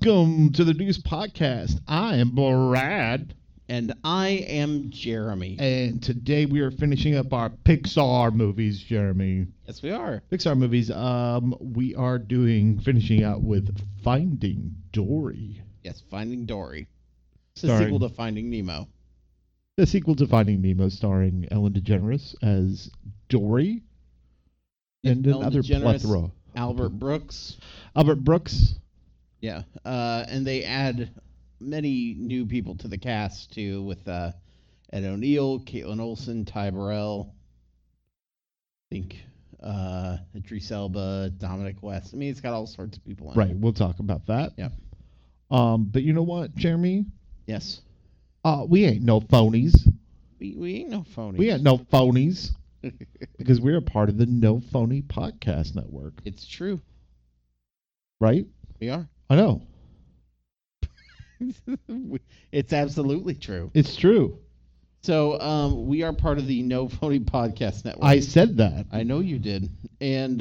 Welcome to the Deuce Podcast. I am Brad. And I am Jeremy. And today we are finishing up our Pixar movies, Jeremy. Yes, we are. Pixar movies. We are finishing out with Finding Dory. Yes, Finding Dory. It's the Starring- sequel to Finding Nemo. The sequel to Finding Nemo, starring Ellen DeGeneres as Dory. And Ellen another DeGeneres, plethora. Albert Brooks. Albert Brooks. Yeah. And they add many new people to the cast, too, with Ed O'Neill, Caitlin Olsen, Ty Burrell. I think Idris Elba, Dominic West. I mean, it's got all sorts of people in Right, it. we'll talk about that. Yeah. But you know what, Jeremy? Yes. We ain't no phonies. We ain't no phonies. We ain't no phonies. Because we're a part of the No Phony Podcast Network. It's true. Right? We are. I know. It's absolutely true. It's true. So we are part of the No Phony Podcast Network. I said that. I know you did, and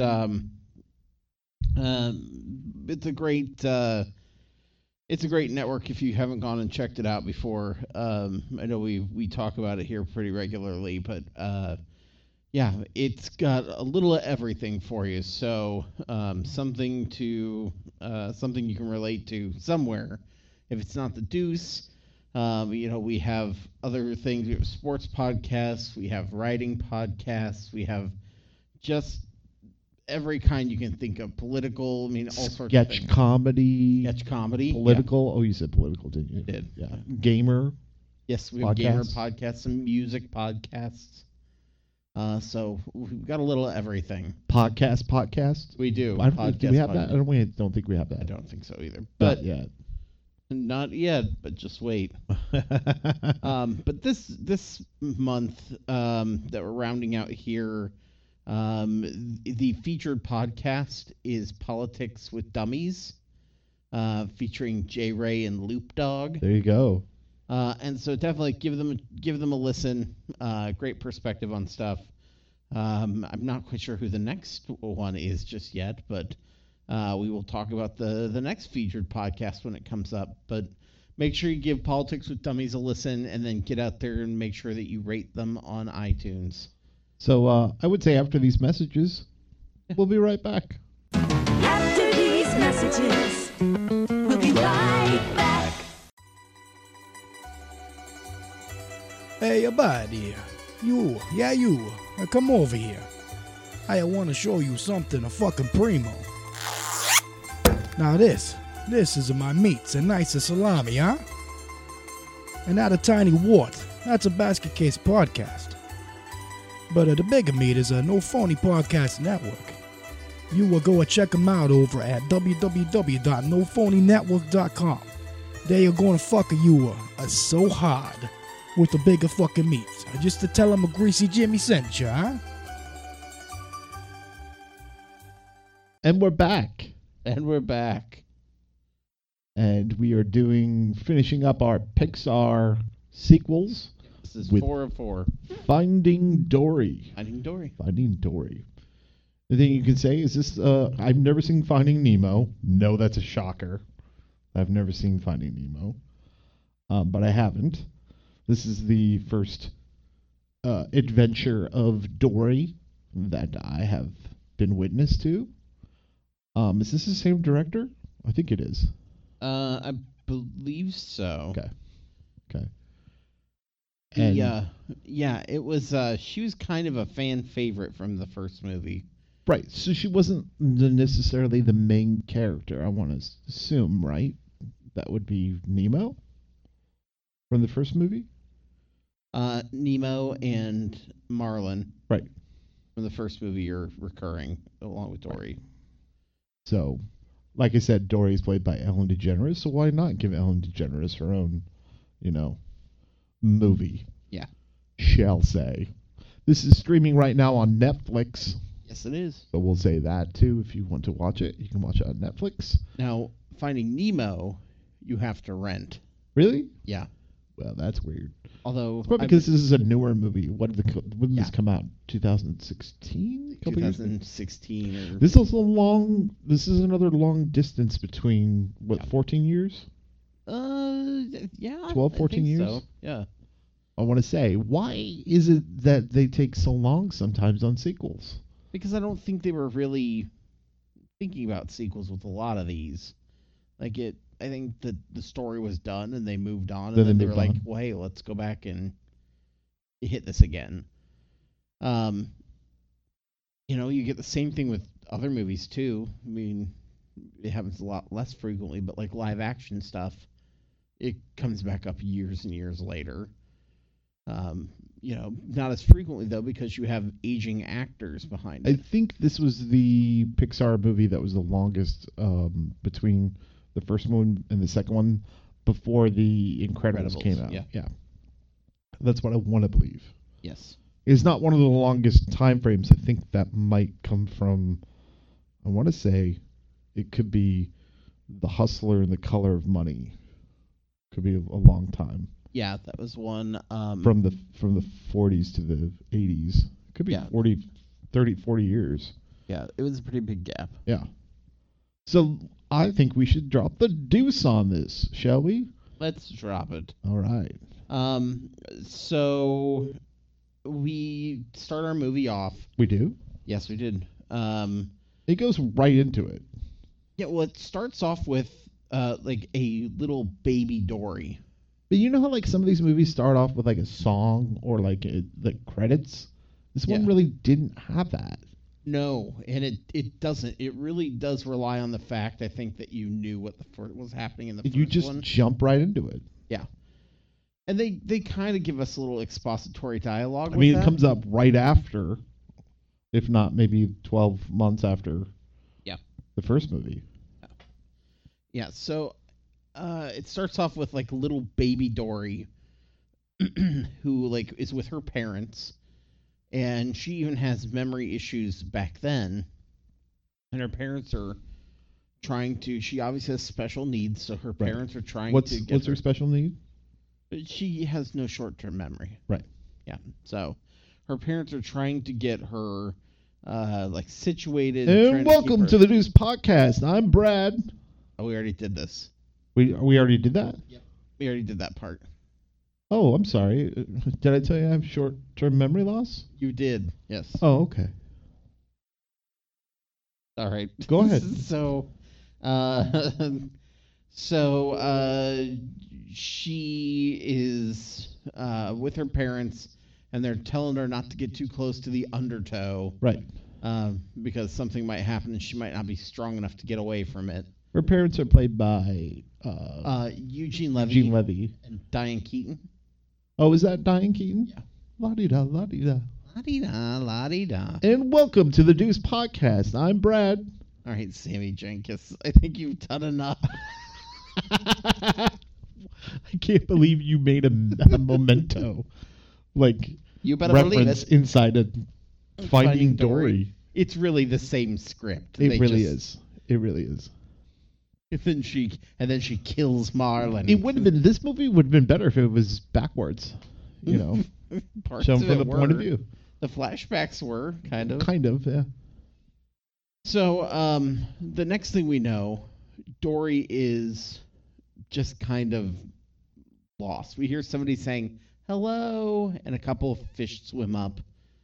it's a great network if you haven't gone and checked it out before. I know we talk about it here pretty regularly, but yeah, it's got a little of everything for you. So something you can relate to somewhere. If it's not the Deuce. We have other things. We have sports podcasts. We have writing podcasts. We have just every kind you can think of. Political. I mean, all sorts of Sketch things. comedy. Sketch comedy. Political. Oh, you said political, didn't you? I did. Yeah. Gamer. Yes, we have gamer Podcasts. podcasts, some music podcasts. So we've got a little of everything. Podcast. We do. Do we have that? I don't think we have that. I don't think so either. Not But yet. not yet. But just wait. But this month that we're rounding out here, the featured podcast is Politics with Dummies, featuring J. Ray and Loop Dog. There you go. And so definitely give them a listen. Great perspective on stuff. I'm not quite sure who the next one is just yet, but we will talk about the next featured podcast when it comes up. But make sure you give Politics with Dummies a listen, and then get out there and make sure that you rate them on iTunes. So I would say after these messages, we'll be right back. After these messages, we'll be right back. Hey, abide here. You. Now come over here. I want to show you something a fucking primo. Now this is my meats and nice of salami, huh? And not a tiny wart. That's a basket case podcast. But the bigger meat is a No Phony Podcast Network. You will go and check them out over at www.nophonynetwork.com. They are gonna fuck you so hard with the bigger fucking meats. Just to tell them a Greasy Jimmy sent you, huh? And we're back. And we're back. And we are finishing up our Pixar sequels. This is With- 4 of 4. Finding Dory. Finding Dory. Finding Dory. The thing you can say is this, I've never seen Finding Nemo. No, that's a shocker. I've never seen Finding Nemo. But I haven't. This is the first adventure of Dory that I have been witness to. Is this the same director? I think it is. I believe so. Okay. And Yeah, it was. She was kind of a fan favorite from the first movie. right, so she wasn't necessarily the main character. I want to assume, right? That would be Nemo from the first movie. Nemo and Marlin Right. from the first movie are recurring along with Dory. So, like I said, Dory is played by Ellen DeGeneres, so why not give Ellen DeGeneres her own, movie? Yeah. Shall say. This is streaming right now on Netflix, Yes, it is. so we'll say that too. If you want to watch it, you can watch it on Netflix. Now, Finding Nemo, you have to rent. Really? Yeah. Well, that's weird. Although It's probably because this is a newer movie. When did this Yeah. come out? 2016? A couple years ago? 2016 or This is a long. This is another long distance between what 14 years. yeah, 12, I 14 think years? So. Yeah. I want to say, why is it that they take so long sometimes on sequels? Because I don't think they were really thinking about sequels with a lot of these. Like I think that the story was done and they moved on, Then and then they they were moved like, on. well, hey, let's go back and hit this again. You get the same thing with other movies too. I mean, it happens a lot less frequently, but like live action stuff, it comes back up years and years later. Not as frequently though, because you have aging actors behind I it. think this was the Pixar movie that was the longest between the first one and the second one before the Incredibles came out. yeah. That's what I want to believe. Yes. It's not one of the longest time frames. I think that might come from, I want to say, it could be The Hustler and The Color of Money. Could be a long time. Yeah, that was one. From the 40s to the 80s. Could be Yeah. 40 years. Yeah, it was a pretty big gap. Yeah. So I think we should drop the deuce on this, shall we? Let's drop it. All right. So we start our movie off. We do? Yes, we did. It goes right into it. Yeah, well, it starts off with like a little baby Dory. But you know how like some of these movies start off with like a song or like the credits? This one Yeah. really didn't have that. No, and it doesn't. It really does rely on the fact, I think, that you knew what was happening in the first You just one. jump right into it. Yeah. And they kind of give us a little expository dialogue. I mean, it comes up right after, if not maybe 12 months after Yeah. the first movie. Yeah, so it starts off with like little baby Dory who like is with her parents, and she even has memory issues back then. And her parents are trying to she obviously has special needs, so her Right. parents are trying What's to get her special need? She has no short-term memory. Right. Yeah. So her parents are trying to get her like situated. And trying welcome keep to her- the Deuce Podcast. I'm Brad. Oh, we already did this. We already did that? We already did that part. Oh, I'm sorry. Did I tell you I have short-term memory loss? You did. Yes. Oh, okay. All right. Go ahead. She is with her parents, and they're telling her not to get too close to the undertow, Right. because something might happen and she might not be strong enough to get away from it. Her parents are played by Eugene Levy, Gene Levy. and Diane Keaton. Oh, is that Diane Keaton? Yeah. La-di-da, la-di-da. La-di-da, la-di-da. And welcome to the Deuce Podcast. I'm Brad. All right, Sammy Jenkins. I think you've done enough. I can't believe you made a memento. Like, You better believe reference it. inside of Finding Dory. Dory. It's really the same script. It They really just- is. It really is. And then she kills Marlon. It would have been, this movie would have been better if it was backwards. You know, Parts shown of from it the point of were. view. The flashbacks were kind of. Kind of, yeah. So, the next thing we know, Dory is just kind of lost. We hear somebody saying hello, and a couple of fish swim up,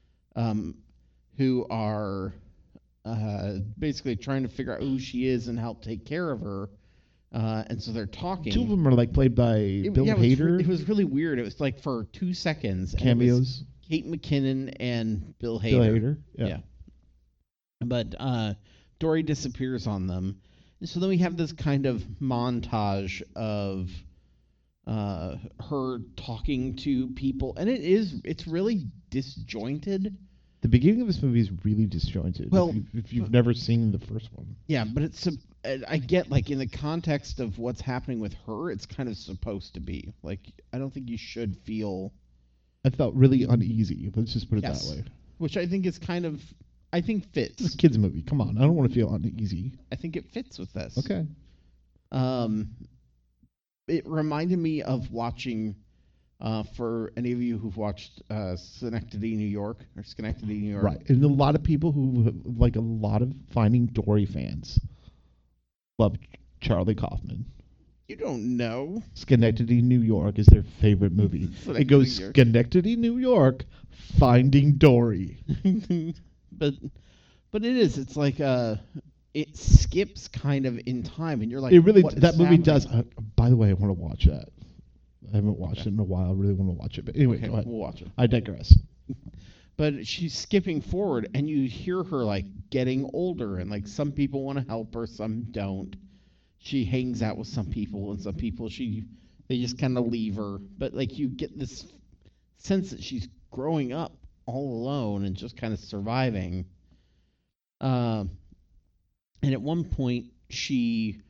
who are basically trying to figure out who she is and help take care of her. And so they're talking. Two of them are like played by Bill Hader. It was really weird. It was like for 2 seconds. and it was Cameos. Kate McKinnon and Bill Hader. Bill Hader. Yeah. But Dory disappears on them. And so then we have this kind of montage of her talking to people. And it's really disjointed. The beginning of this movie is really disjointed. Well, if you've never seen the first one. Yeah, but I get, like, in the context of what's happening with her, it's kind of supposed to be. Like, I don't think you should feel... I felt really uneasy. Let's just put it Yes. that way. Which I think is kind of... I think It's fits. a kids movie. Come on. I don't want to feel uneasy. I think it fits with this. Okay. It reminded me of watching For any of you who've watched Schenectady, New York, or Schenectady, New York, Right. And a lot of people who, like a lot of Finding Dory fans, love Charlie Kaufman. You don't know. Schenectady, New York is their favorite movie. It goes Schenectady, New York. Schenectady, New York, Finding Dory. but it is. It's like it skips kind of in time, and you're like, It really, what is that movie happening? does. By the way, I want to watch that. I haven't watched it in a while. I really want to watch it. But anyway, Okay, go ahead. we'll watch it. I digress. But she's skipping forward, and you hear her like getting older, and like some people want to help her, some don't. She hangs out with some people, and some people they just kind of leave her. But like you get this sense that she's growing up all alone and just kind of surviving. And at one point, she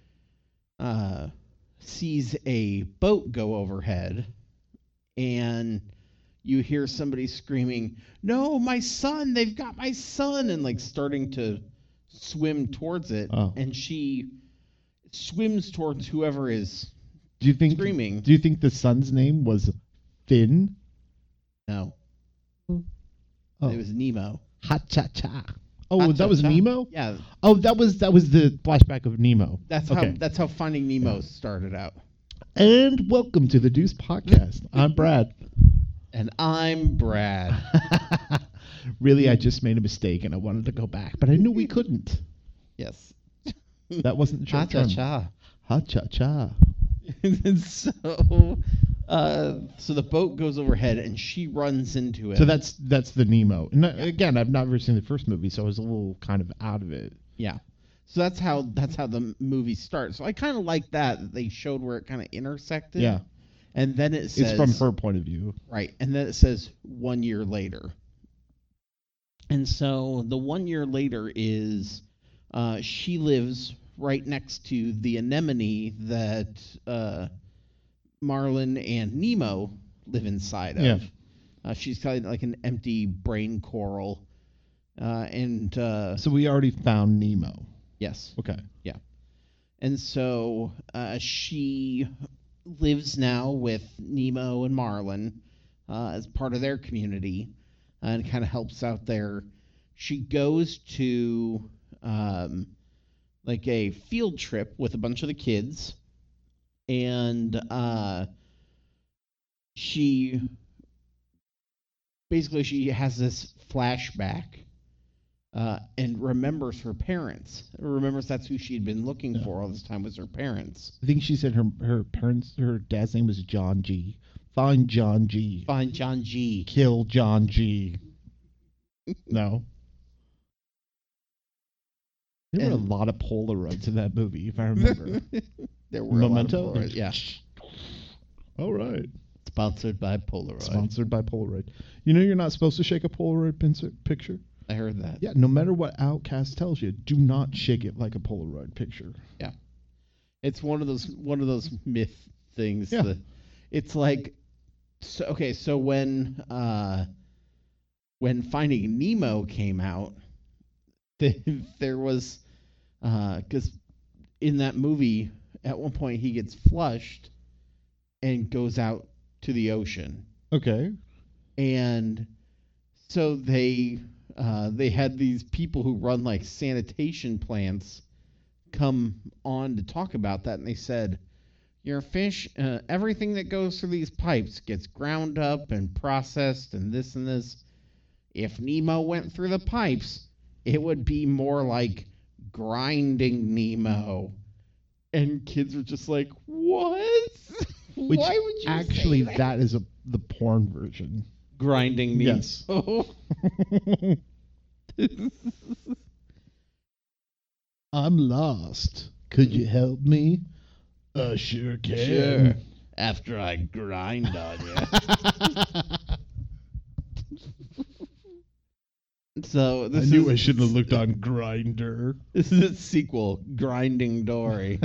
sees a boat go overhead, and you hear somebody screaming, "No, my son! They've got my son!" and like starting to swim towards it. Oh. And she swims towards whoever is Do you think? screaming. Do you think the son's name was Finn? No, Oh, it was Nemo. Ha Cha Cha. Oh, that was Ha-cha-cha. Nemo. Yeah, Oh, that was the flashback of Nemo. that's Okay. how Finding Nemo started out. And welcome to the Deuce Podcast. I'm Brad. And I'm Brad. Really, I just made a mistake and I wanted to go back, but I knew we couldn't. Yes. That wasn't the short term. Ha-cha-cha. Ha Cha Cha. And so the boat goes overhead and she runs into it. So that's the Nemo. And again, I've never seen the first movie, so I was a little kind of out of it. Yeah. So that's how the movie starts. So I kind of like that they showed where it kind of intersected. Yeah, And then it says it's from her point of view. right, and then it says 1 year later. And so the 1 year later is she lives right next to the anemone that Marlin and Nemo live inside of. Yeah. She's kind of like an empty brain coral. So we already found Nemo. Yes. Okay. And so she lives now with Nemo and Marlin as part of their community and kind of helps out there. She goes to like a field trip with a bunch of the kids, and she has this flashback and remembers her parents. Remembers that's who she had been looking for all this time, was her parents. I think she said her dad's name was John G. Find John G. Find John G. Kill John G. No. There were a And- lot of Polaroids in that movie, if I remember. There were Memento? a lot of Polaroids. Yeah. All right. Sponsored by Polaroid. Sponsored by Polaroid. You know you're not supposed to shake a Polaroid picture? I heard that. Yeah, no matter what Outcast tells you, do not shake it like a Polaroid picture. It's one of those myth things. Yeah. That it's like, so when Finding Nemo came out, there was because in that movie at one point he gets flushed and goes out to the ocean, Okay. and so they had these people who run like sanitation plants come on to talk about that, and they said, your fish, everything that goes through these pipes gets ground up and processed and this and this. If Nemo went through the pipes, it would be more like grinding Nemo. And kids are just like, what? Which Why would you actually say that is the porn version. grinding Nemo? Yes. I'm lost. Could you help me? Sure can. Sure. After I grind on you. So I this knew I is shouldn't have looked on Grinder. this is a sequel, Grinding Dory.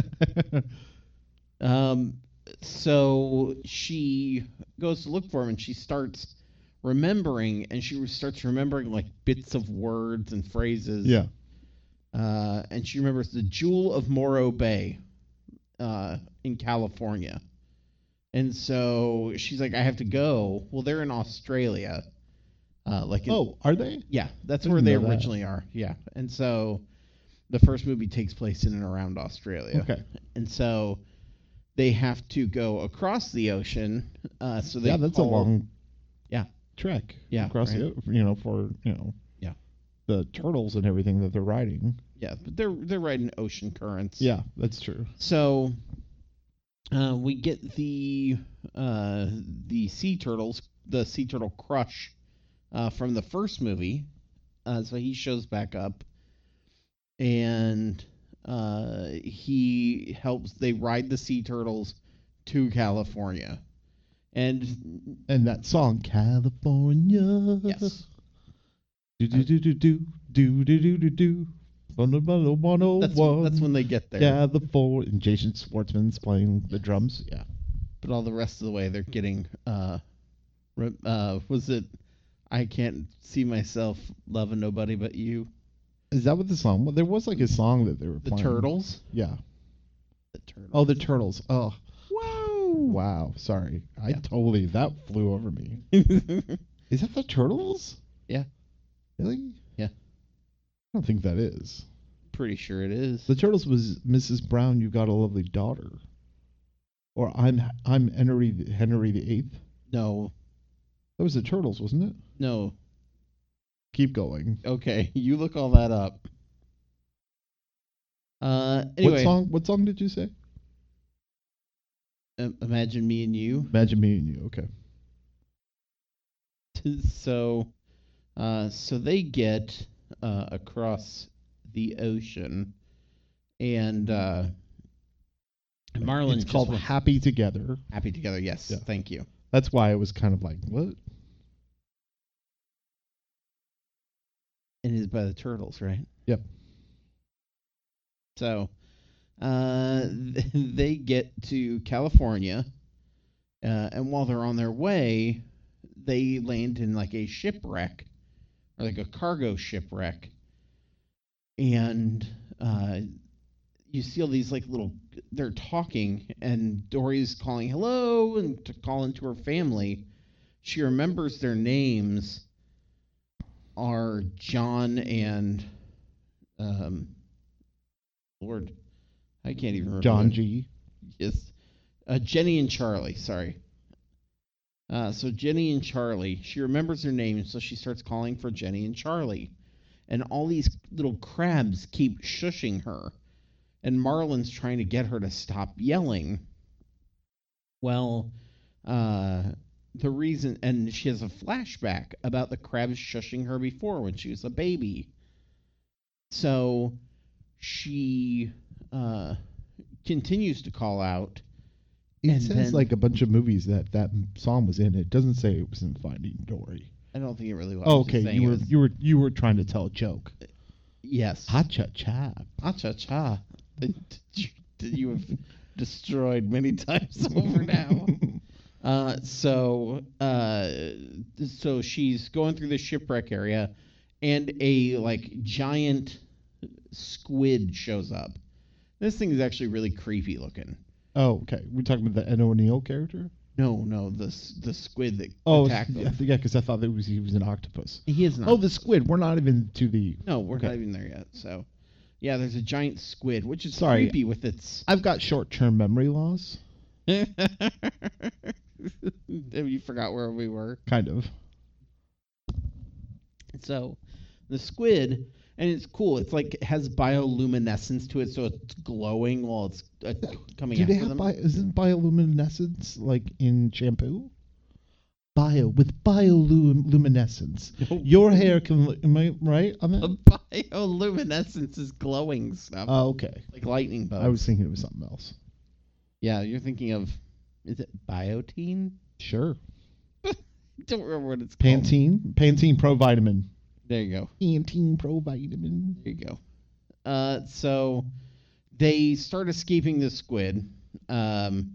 So she goes to look for him, and she starts remembering, and she starts remembering like bits of words and phrases. Yeah. And she remembers the Jewel of Morro Bay in California. And so she's like, I have to go. Well, they're in Australia. Oh, are they? Yeah, that's Didn't where they know that. originally are. Yeah. And so the first movie takes place in and around Australia. Okay. And so they have to go across the ocean. So they Yeah, that's a call- long Yeah. trek. Yeah, across right. for Yeah. the turtles and everything that they're riding. Yeah, but they're riding ocean currents. Yeah, that's true. So we get the sea turtles, the sea turtle Crush from the first movie. So he shows back up, and he helps. They ride the sea turtles to California, and And that song, California. yes, Do do do do do do do do do do. that's when they get there. California. And Jason Schwartzman's playing the drums. Yeah. But all the rest of the way, they're getting was it? I can't see myself loving nobody but you. Is that what the song? Well, there was like a song that they were The playing. turtles. Yeah. The turtles. Oh, the turtles. Oh, Whoa! wow. Sorry, I Yeah. totally that flew over me. Is that the turtles? Yeah. Really? Yeah. I don't think that is. Pretty sure it is. The turtles was Mrs. Brown. You got a lovely daughter. Or I'm Henry VIII. No, That was the turtles, wasn't it? no. Keep going. Okay, you look all that up. Anyway, What song did you say? Imagine Me and You. Imagine Me and You. Okay. So they get across the ocean, and Marlin It's just called wants- Happy Together. Happy Together. Yes, Yeah. thank you. That's why I was kind of like, what? And it is by the Turtles, right? Yep. So they get to California, and while they're on their way, they land in like a shipwreck, or like a cargo shipwreck. And you see all these like little, they're talking, and Dory's calling hello and to call into her family. She remembers their names are John and Lord, I can't even remember. John G. Yes. Jenny and Charlie, sorry. So Jenny and Charlie, she remembers their names, so she starts calling for Jenny and Charlie. And all these little crabs keep shushing her. And Marlin's trying to get her to stop yelling. Well, the reason, and she has a flashback about the crabs shushing her before when she was a baby. So she continues to call out. It And says then- like a bunch of movies that song was in. It doesn't say it was in Finding Dory. I don't think it really was. Oh, It's just okay, saying it was- you were trying to tell a joke. Yes. Ha cha cha. Cha-cha-cha. You have destroyed many times over now. So she's going through the shipwreck area, and a like giant squid shows up. This thing is actually really creepy looking. Oh, okay. We're talking about the Ed O'Neill character. No, the squid that Oh, attacked yeah, them. because I thought that he was an octopus. He is not. Oh, the squid. We're not even to the. No, we're okay. not even there yet. So, yeah, there's a giant squid, which is Sorry. creepy with its. I've got short-term memory loss. You forgot where we were. Kind of. So, the squid, and it's cool. It's like it has bioluminescence to it, so it's glowing while it's coming Do after they have them. isn't bioluminescence like in shampoo? With bioluminescence. Your hair can. Am I right on that? Bioluminescence is glowing stuff, Oh, okay. like lightning bugs. I was thinking it was something else. Yeah, you're thinking of. Is it Biotine? Sure. Don't remember what it's called. Pantene Pro Vitamin. There you go. Pantene Pro Vitamin. There you go. So they start escaping the squid, and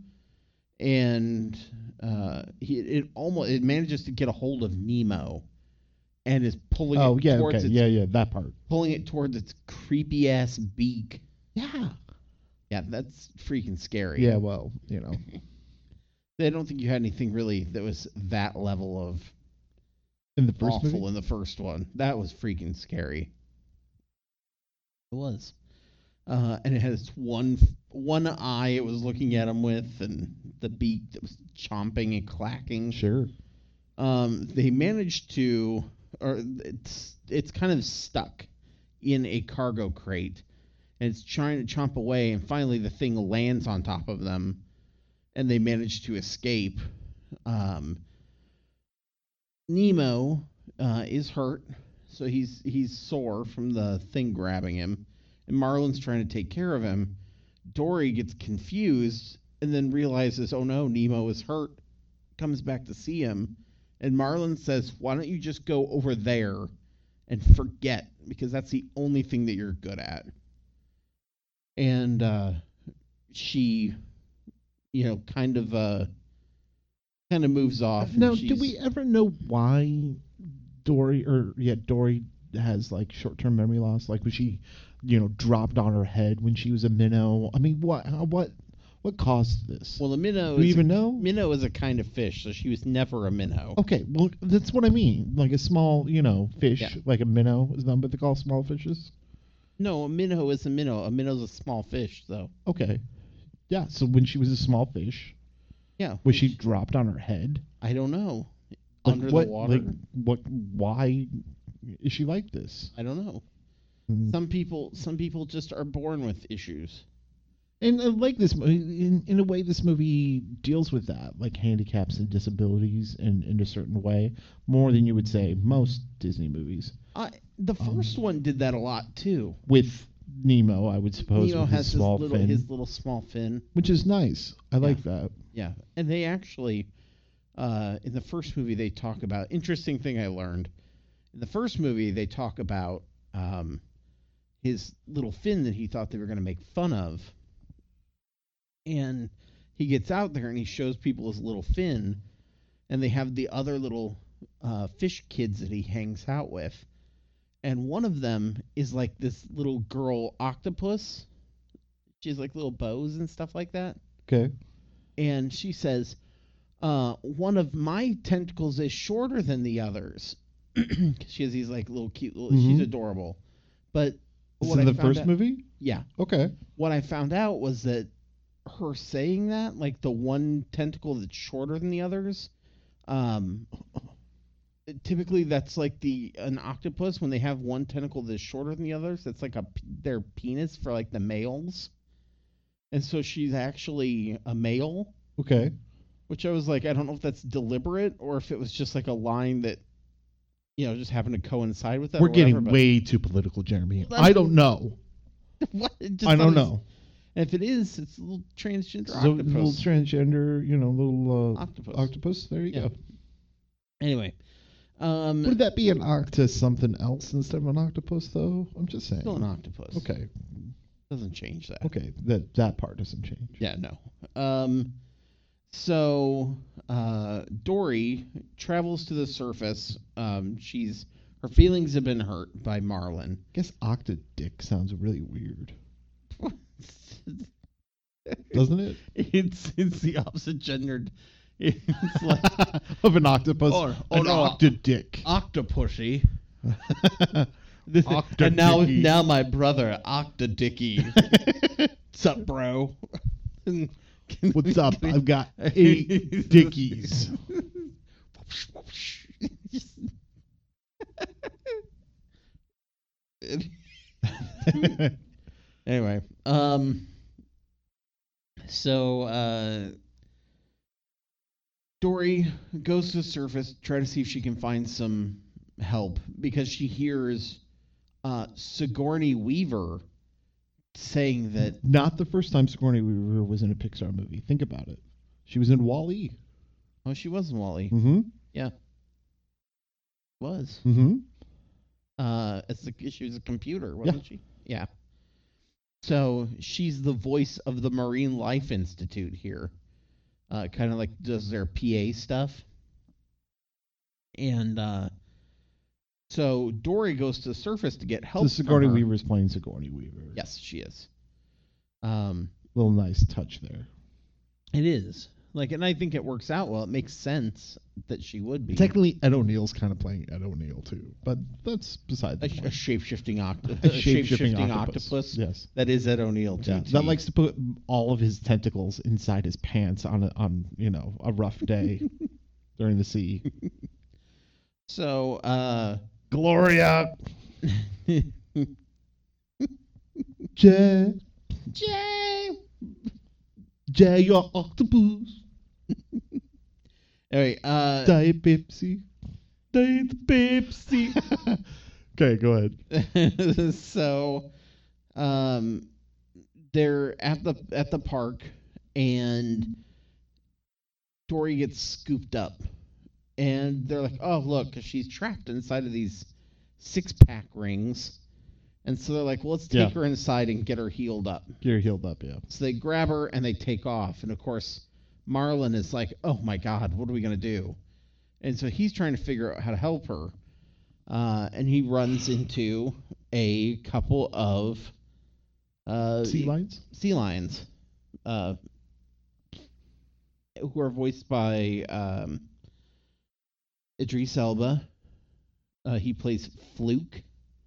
it manages to get a hold of Nemo, and is pulling Oh it yeah, towards okay, its, yeah, that part. pulling it towards its creepy ass beak. Yeah. Yeah, that's freaking scary. Yeah, well, I don't think you had anything really that was that level of In the first awful movie? in the first one. That was freaking scary. It was. And it has one eye it was looking at him with, and the beak that was chomping and clacking. Sure. They managed to, or it's kind of stuck in a cargo crate, and it's trying to chomp away, and finally the thing lands on top of them, and they manage to escape. Nemo is hurt, so he's sore from the thing grabbing him, and Marlin's trying to take care of him. Dory gets confused and then realizes, oh no, Nemo is hurt, comes back to see him, and Marlin says, why don't you just go over there and forget, because that's the only thing that you're good at. And she, kind of moves off. Now, and do we ever know why Dory has like short-term memory loss? Like, was she, dropped on her head when she was a minnow? I mean, what caused this? Well, the minnow. Do we even know? Minnow is a kind of fish, so she was never a minnow. Okay, well, that's what I mean. Like a small, fish, Yeah. like a minnow. Is that what they call small fishes? No, a minnow is a minnow. A minnow's a small fish, though. Okay. Yeah, so when she was a small fish, Yeah. was she dropped on her head? I don't know. Like, Under what, the water? why is she like this? I don't know. Mm. Some people just are born with issues. And like this, in a way, this movie deals with that, like handicaps and disabilities in a certain way, more than you would say most Disney movies. The first one did that a lot too. With Nemo, I would suppose, Nemo with has his small fin, his little small fin. which is nice. I like that. Yeah, and they actually, in the first movie, they talk about interesting thing I learned. In the first movie, they talk about his little fin that he thought they were going to make fun of, and he gets out there and he shows people his little fin, and they have the other little fish kids that he hangs out with, and one of them is like this little girl octopus. She has like little bows and stuff like that. Okay. And she says, one of my tentacles is shorter than the others. She has these like little cute little, she's adorable. But This what is I the found first out- movie? Yeah. Okay. What I found out was that her saying that, like the one tentacle that's shorter than the others, typically that's like an octopus, when they have one tentacle that's shorter than the others, that's like their penis for like the males. And so she's actually a male, Okay. which I was like, I don't know if that's deliberate or if it was just like a line that, just happened to coincide with that. We're or getting whatever, way too political, Jeremy. Well, that's- I don't know. but what? It just I don't sounds- know. And if it is, it's a little transgender So, octopus. little transgender, little Octopus. octopus. There you Yeah. go. Anyway, Would that be an octopus something else instead of an octopus, though? I'm just saying. still an octopus. Okay. Doesn't change that. Okay. That part doesn't change. Yeah, no. So Dory travels to the surface. Her feelings have been hurt by Marlin. I guess octodick sounds really weird, doesn't it? It's the opposite gendered. It's like Of an octopus. Oh, an no. octodick. Octopushy. And Octodicky. now my brother Octodicky. What's up, bro? What's up? I've got 8 dickies. Anyway, so Dory goes to the surface, try to see if she can find some help, because she hears Sigourney Weaver saying that. Not the first time Sigourney Weaver was in a Pixar movie. Think about it. She was in Wall-E. Oh, she was in Wall-E. Mm-hmm. Yeah, was. Mm-hmm. She was a computer, wasn't she? Yeah. So she's the voice of the Marine Life Institute here. Kind of like does their PA stuff. And so Dory goes to the surface to get help. So Sigourney from her. Weaver's playing Sigourney Weaver. Yes, she is. Little nice touch there. It is. Like, and I think it works out well. It makes sense that she would be Technically, Ed O'Neill's kind of playing Ed O'Neill too, but that's beside the a point. shape-shifting A shape-shifting octopus. Yes. That is Ed O'Neill too. Yeah, that likes to put all of his tentacles inside his pants on a rough day during the sea. So, Gloria, Jay, your octopus, anyway, Diet Pepsi, Diet Pepsi. Okay, go ahead. so, they're at the park, and Dory gets scooped up, and they're like, "Oh, look, 'cause she's trapped inside of these 6-pack rings." And so they're like, well, let's take her inside and get her healed up. Get her healed up, yeah. So they grab her and they take off. And of course, Marlin is like, oh my God, what are we going to do? And so he's trying to figure out how to help her. And he runs into a couple of Sea lions? Sea lions. Who are voiced by Idris Elba. He plays Fluke.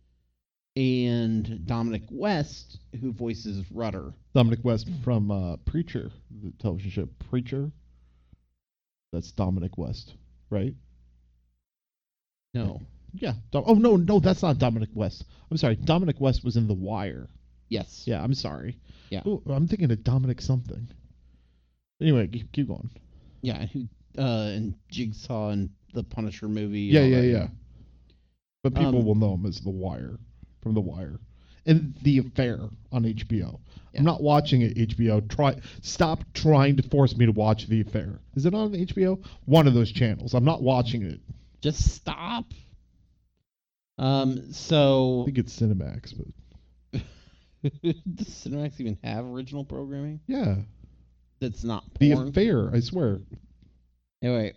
And Dominic West, who voices Rudder. Dominic West from Preacher, the television show Preacher. That's Dominic West, right? No. Yeah. No, that's not Dominic West. I'm sorry. Dominic West was in The Wire. Yes. Yeah, I'm sorry. Yeah. Ooh, I'm thinking of Dominic something. Anyway, keep going. Yeah, who and Jigsaw and the Punisher movie. Yeah. But people will know him as The Wire, from The Wire. And The Affair on HBO. Yeah. I'm not watching it, HBO. Stop trying to force me to watch The Affair. Is it on HBO? One of those channels. I'm not watching it. Just stop. So I think it's Cinemax, but does Cinemax even have original programming? yeah. That's not The porn? Affair, I swear. Anyway,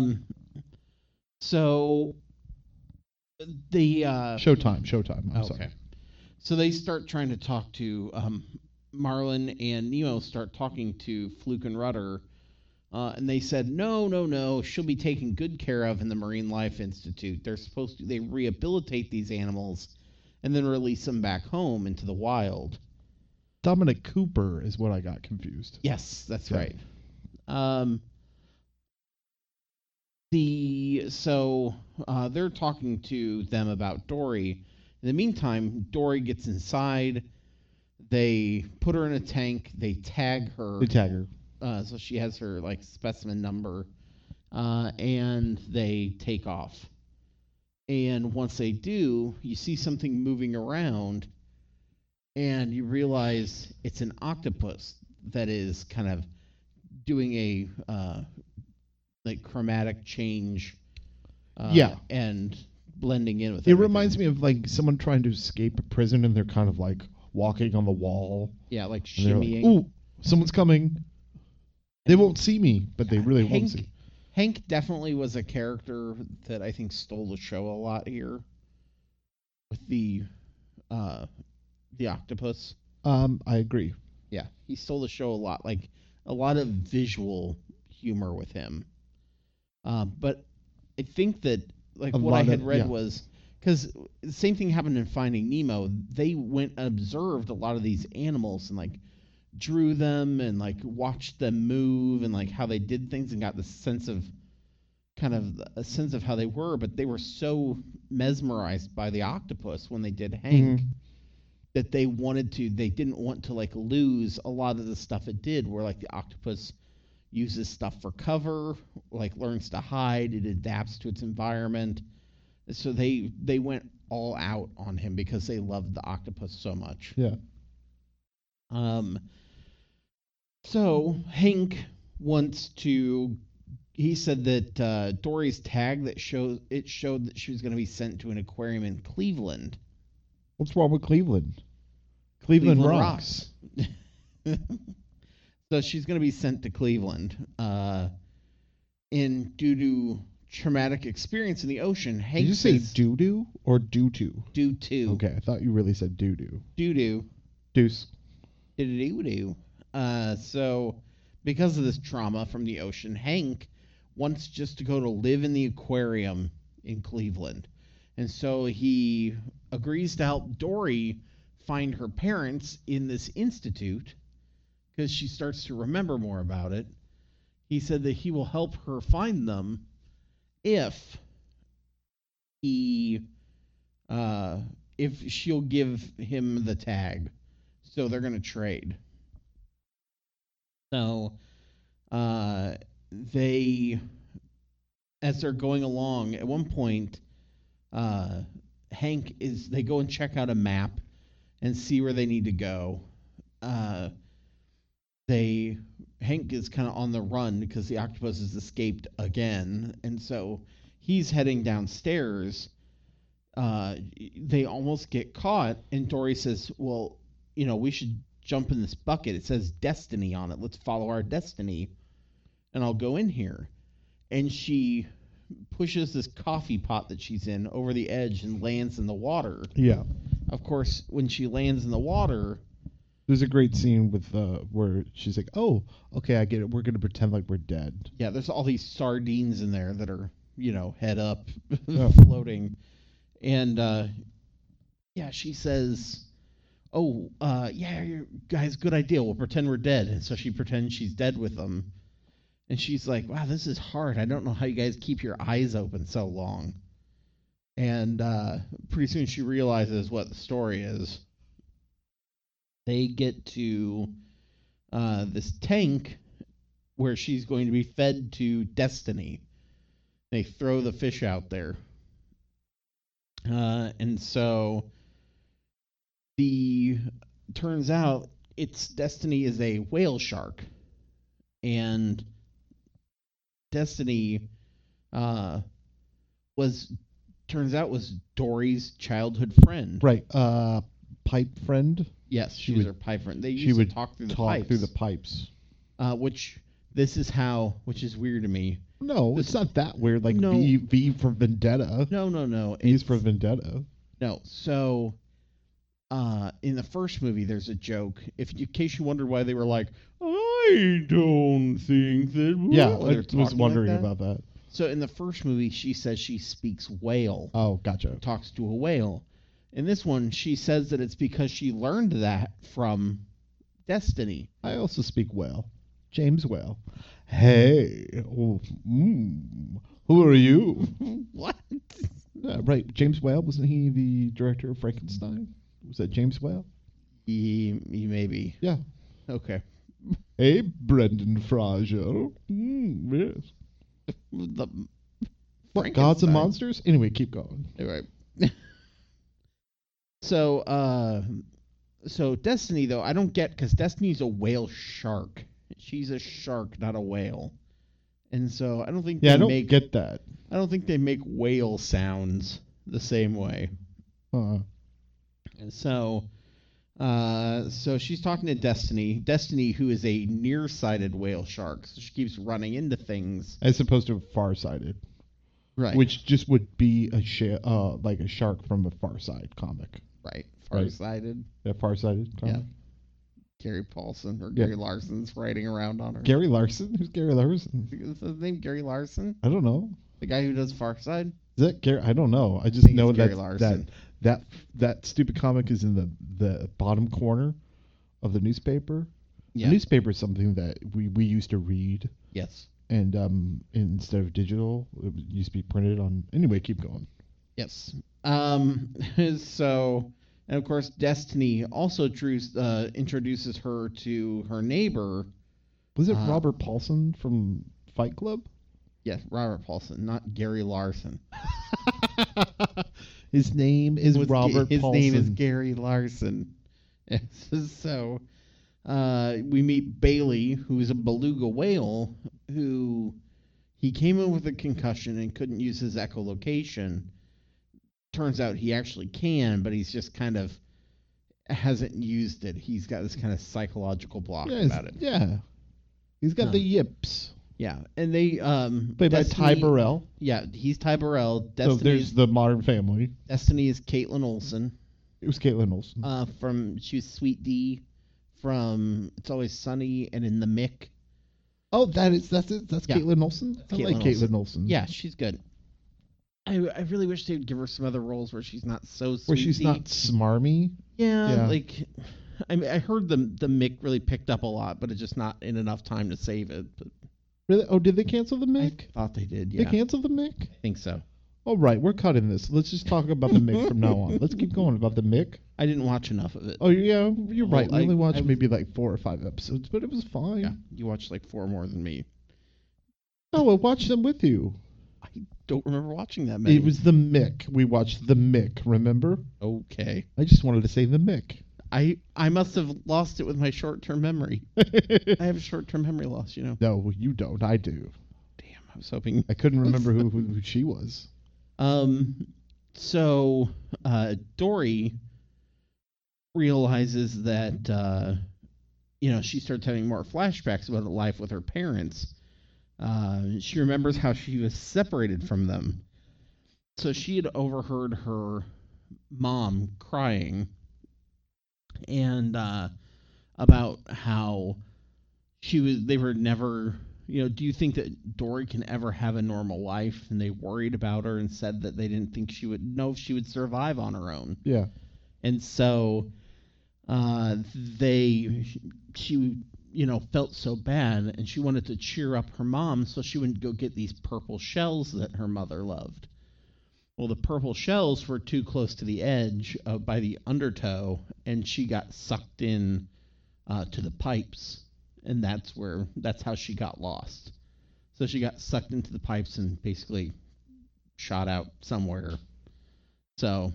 so the Showtime. I'm sorry. So they start trying to talk to Marlin, and Nemo start talking to Fluke and Rudder, and they said, no, she'll be taken good care of in the Marine Life Institute. They rehabilitate these animals and then release them back home into the wild. Dominic Cooper is what I got confused. Yes, that's Yeah. right. They're talking to them about Dory. In the meantime, Dory gets inside. They put her in a tank. They tag her. The Tagger. So she has her specimen number, and they take off. And once they do, you see something moving around, and you realize it's an octopus that is kind of doing a chromatic change. And blending in with It everything. reminds me of someone trying to escape a prison and they're kind of walking on the wall. Yeah, like And they're shimmying. ooh, someone's coming. They won't see me, but they really won't see. Hank definitely was a character that I think stole the show a lot here with the octopus. I agree. Yeah, he stole the show a lot. Like a lot of visual humor with him. But I think that what I had read was because the same thing happened in Finding Nemo. They went and observed a lot of these animals and drew them and watched them move and how they did things and got the sense of a sense of how they were. But they were so mesmerized by the octopus when they did Hank that they didn't want to lose a lot of the stuff it did, where the octopus uses stuff for cover, learns to hide, it adapts to its environment. So they went all out on him because they loved the octopus so much. Yeah. So Hank wants to. He said that Dory's tag showed that she was going to be sent to an aquarium in Cleveland. What's wrong with Cleveland? Cleveland rocks. So she's going to be sent to Cleveland. Due to traumatic experience in the ocean, Hank Did you say doo-doo or doo-doo? doo-doo. Okay, I thought you really said doo-doo. Doo-doo. Deuce. Doo-doo-doo. So because of this trauma from the ocean, Hank wants just to go to live in the aquarium in Cleveland. And so he agrees to help Dory find her parents in this institute because she starts to remember more about it. He said that he will help her find them if she'll give him the tag. So they're going to trade. So they, as they're going along, at one point, they go and check out a map and see where they need to go. Hank is kind of on the run because the octopus has escaped again, and so he's heading downstairs. They almost get caught, and Dory says, well, we should jump in this bucket. It says Destiny on it. Let's follow our destiny, and I'll go in here. And she pushes this coffee pot that she's in over the edge and lands in the water. Yeah. Of course, when she lands in the water... There's a great scene with where she's like, oh, okay, I get it. We're going to pretend like we're dead. Yeah, there's all these sardines in there that are, head up, floating. And, she says, oh, you guys, good idea. We'll pretend we're dead. And so she pretends she's dead with them. And she's like, wow, this is hard. I don't know how you guys keep your eyes open so long. And pretty soon she realizes what the story is. They get to this tank where she's going to be fed to Destiny. They throw the fish out there. And so turns out Destiny is a whale shark. And Destiny was Dory's childhood friend. Right. Pipe friend. Yes, she was her pipe friend. They used to talk through the pipes. Which is weird to me. No, it's not that weird. Like No. V for Vendetta. No. V's for Vendetta. No. So, in the first movie, there's a joke. In case you wonder why they were like, I don't think that. Yeah, They're I was talking wondering like that. about that. So in the first movie, she says she speaks whale. Oh, gotcha. Talks to a whale. In this one, she says that it's because she learned that from Destiny. I also speak whale. James Whale. Hey, who are you? What? Right, James Whale, wasn't he the director of Frankenstein? Was that James Whale? He maybe. Yeah. Okay. Hey, Brendan Fraser. Yes. The What, Gods and Frankenstein. Monsters? Anyway, keep going. Anyway. So Destiny, though, I don't get, because Destiny's a whale shark. She's a shark, not a whale. And so I don't think Yeah, I don't get that. I don't think they make whale sounds the same way. And so she's talking to Destiny, who is a nearsighted whale shark. So she keeps running into things. As opposed to Farsighted. Right. Which just would be like a shark from a Far Side comic. Right. Farsighted. Yeah, Farsighted comic. Yeah. Gary Paulson or Yeah. Gary Larson's riding around on her. Gary Larson? Who's Gary Larson? Is his name Gary Larson? I don't know. The guy who does Farside? Is that Gary? I don't know. I just think know it's Gary Larson. that stupid comic is in the bottom corner of the newspaper. Yeah. The newspaper is something that we used to read, Yes. and instead of digital, it used to be printed on. Anyway, keep going. Yes. So, and of course, Destiny also introduces her to her neighbor. Was it Robert Paulson from Fight Club? Yes, Robert Paulson, not Gary Larson. His name is Robert His Paulson. name is Gary Larson. So, we meet Bailey, who is a beluga whale, who he came in with a concussion and couldn't use his echolocation. Turns out he actually can, but he's just kind of hasn't used it. He's got this kind of psychological block about it. Yeah. He's got the yips. Yeah, and they Played by Ty Burrell. Yeah, he's Ty Burrell. So there's the Modern Family. Destiny is Caitlin Olsen. It was Caitlin Olsen. She was Sweet D from It's Always Sunny and in the Mick. Oh, that's it. That's Yeah. Caitlin Olsen. I like Caitlin Caitlin Olsen. Olsen. Yeah, she's good. I really wish they would give her some other roles where she's not so sweet. Where she's not smarmy. Yeah, Yeah. like I mean, I heard the Mick really picked up a lot, but it's just not in enough time to save it. But Really? Oh, did they cancel the I Mick? thought they did. They Yeah, canceled the Mick? I think so. All right, we're cutting this. Let's just talk about the Mick from now on. Let's keep going about the Mick. I didn't watch enough of it. Oh, yeah, you're right. We I- only watched I- maybe like 4 or 5 episodes, but it was fine. Yeah, you watched like 4 more than me. Oh, I watched them with you. I don't remember watching that many. It was the Mick. We watched the Mick, remember? okay. I just wanted to say the Mick. I must have lost it with my short-term memory. I have short-term memory loss, you know. No, you don't. I do. Damn, I was hoping. I couldn't remember who she was. So Dory realizes that she starts having more flashbacks about life with her parents. She remembers how she was separated from them. So she had overheard her mom crying and about how they were never, do you think that Dory can ever have a normal life? And they worried about her and said that they didn't think she would know if she would survive on her own. Yeah. And so she felt so bad, and she wanted to cheer up her mom so she wouldn't go get these purple shells that her mother loved. Well, the purple shells were too close to the edge by the undertow, and she got sucked in to the pipes, and that's how she got lost. So she got sucked into the pipes and basically shot out somewhere. So,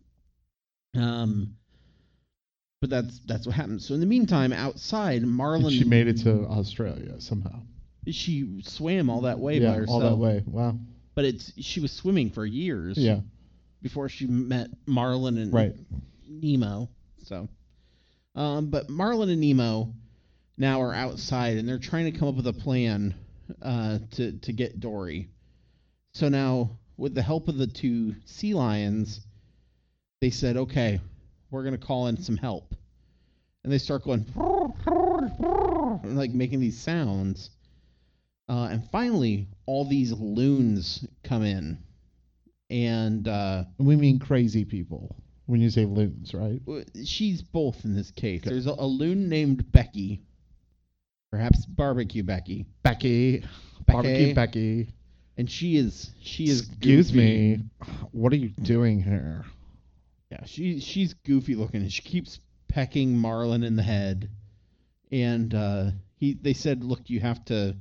but that's what happened. So in the meantime, outside, Marlon, She made it to Australia somehow. she swam all that way by Yeah, herself. all that way. Wow. But she was swimming for years. Yeah. Before she met Marlon and Right. Nemo. So, but Marlon and Nemo now are outside, and they're trying to come up with a plan to get Dory. So now, with the help of the 2 sea lions, they said, okay, we're going to call in some help. And they start going, and like making these sounds. And finally, all these loons come in. And We mean crazy people when you say loons, right? she's both in this case. Okay. There's a loon named Becky. Perhaps Barbecue Becky. Becky. Becky. Barbecue Becky. And she is Excuse goofy. me. What are you doing here? Yeah, she's goofy looking, and she keeps pecking Marlon in the head. And they said, look, you have to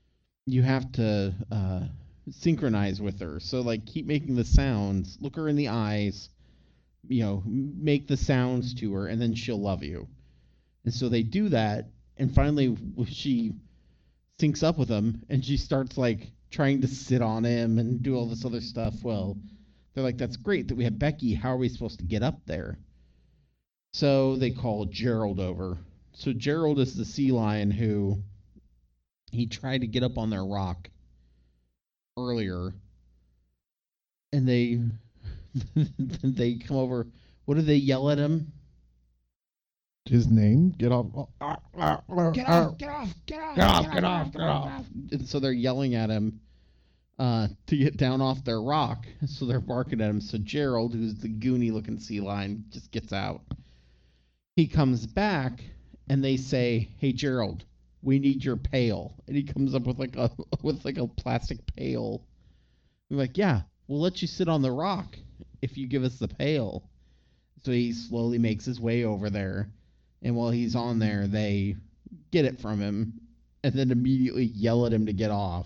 synchronize with her. So like keep making the sounds, look her in the eyes, make the sounds to her, and then she'll love you. And so they do that, and finally she syncs up with him, and she starts like trying to sit on him and do all this other stuff. Well, they're like, that's great that we have Becky. How are we supposed to get up there? So they call Gerald over. So Gerald is the sea lion who he tried to get up on their rock earlier, and they come over. What do they yell at him? His name? Get off. Get off, get off, get off, Get off, get off, get off. And so they're yelling at him to get down off their rock. So they're barking at him. So Gerald, who's the goony-looking sea lion, just gets out. He comes back, and they say, "Hey, Gerald, we need your pail." And he comes up with like a plastic pail. They're like, "Yeah, we'll let you sit on the rock if you give us the pail." So he slowly makes his way over there, and while he's on there, they get it from him, and then immediately yell at him to get off.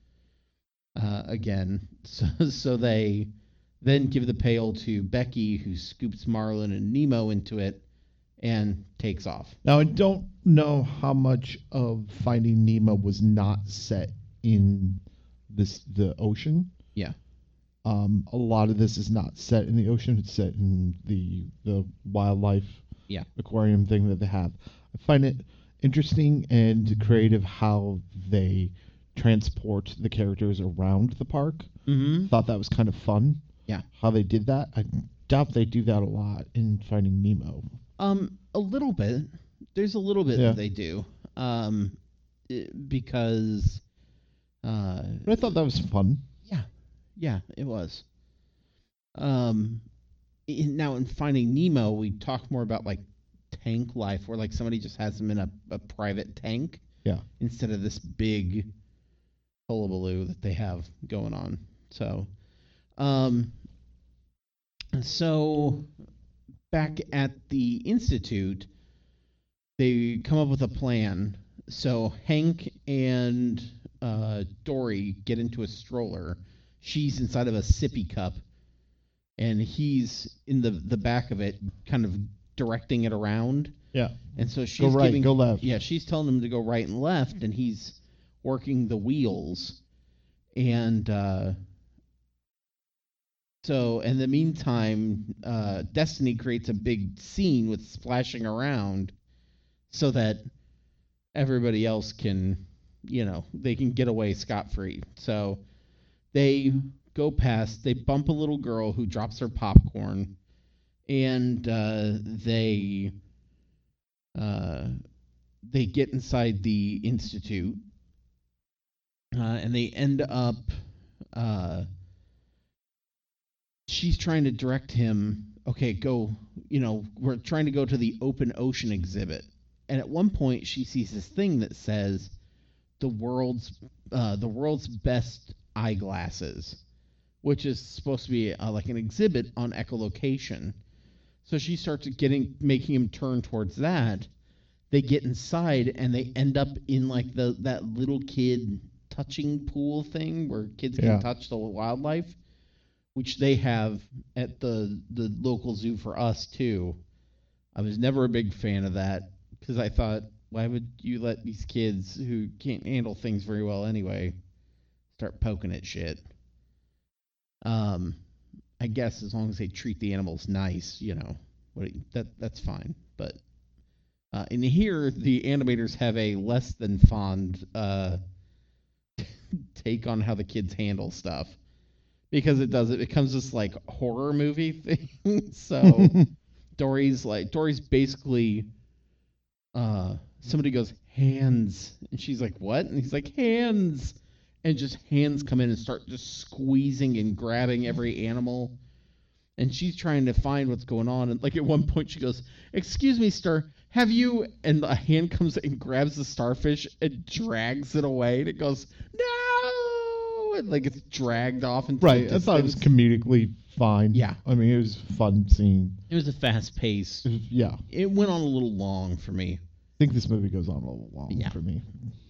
Again, so they then give the pail to Becky, who scoops Marlon and Nemo into it and takes off. Now, I don't know how much of Finding Nemo was not set in the ocean. Yeah. A lot of this is not set in the ocean. It's set in the wildlife aquarium thing that they have. I find it interesting and creative how they transport the characters around the park. Mm-hmm. Thought that was kind of fun. Yeah. How they did that. I doubt they do that a lot in Finding Nemo. A little bit. There's a little bit Yeah. that they do. because But I thought that was fun. yeah, it was. Now in Finding Nemo, we talk more about like tank life, where like somebody just has them in a private tank Yeah. instead of this big hullabaloo that they have going on. So back at the institute, they come up with a plan. So Hank and Dory get into a stroller. She's inside of a sippy cup, and he's in the back of it, kind of directing it around. Yeah. And so she's Go right, giving, go left. Yeah, she's telling him to go right and left, and he's working the wheels. And so in the meantime, Destiny creates a big scene with splashing around, so that everybody else can, they can get away scot-free. So they go past, they bump a little girl who drops her popcorn, and they get inside the institute, and they end up, she's trying to direct him, okay, go, we're trying to go to the open ocean exhibit. And at one point she sees this thing that says the world's best eyeglasses, which is supposed to be like an exhibit on echolocation. So she starts making him turn towards that. They get inside and they end up in like that little kid touching pool thing where kids can touch the wildlife, which they have at the local zoo for us too. I was never a big fan of that because I thought, why would you let these kids who can't handle things very well anyway start poking at shit? I guess as long as they treat the animals nice, that's fine. But in here, the animators have a less than fond take on how the kids handle stuff, because it becomes this like horror movie thing. So Dory's basically somebody goes, hands, and she's like, what? And he's like, hands. And just hands come in and start just squeezing and grabbing every animal. And she's trying to find what's going on. And like at one point she goes, excuse me, sir, have you? And a hand comes and grabs the starfish and drags it away. And it goes, no! And like it's dragged off. Into Right. I thought it was comedically fine. Yeah. I mean, it was a fun scene. It was a fast pace. Yeah. It went on a little long for me. I think this movie goes on a little long for me.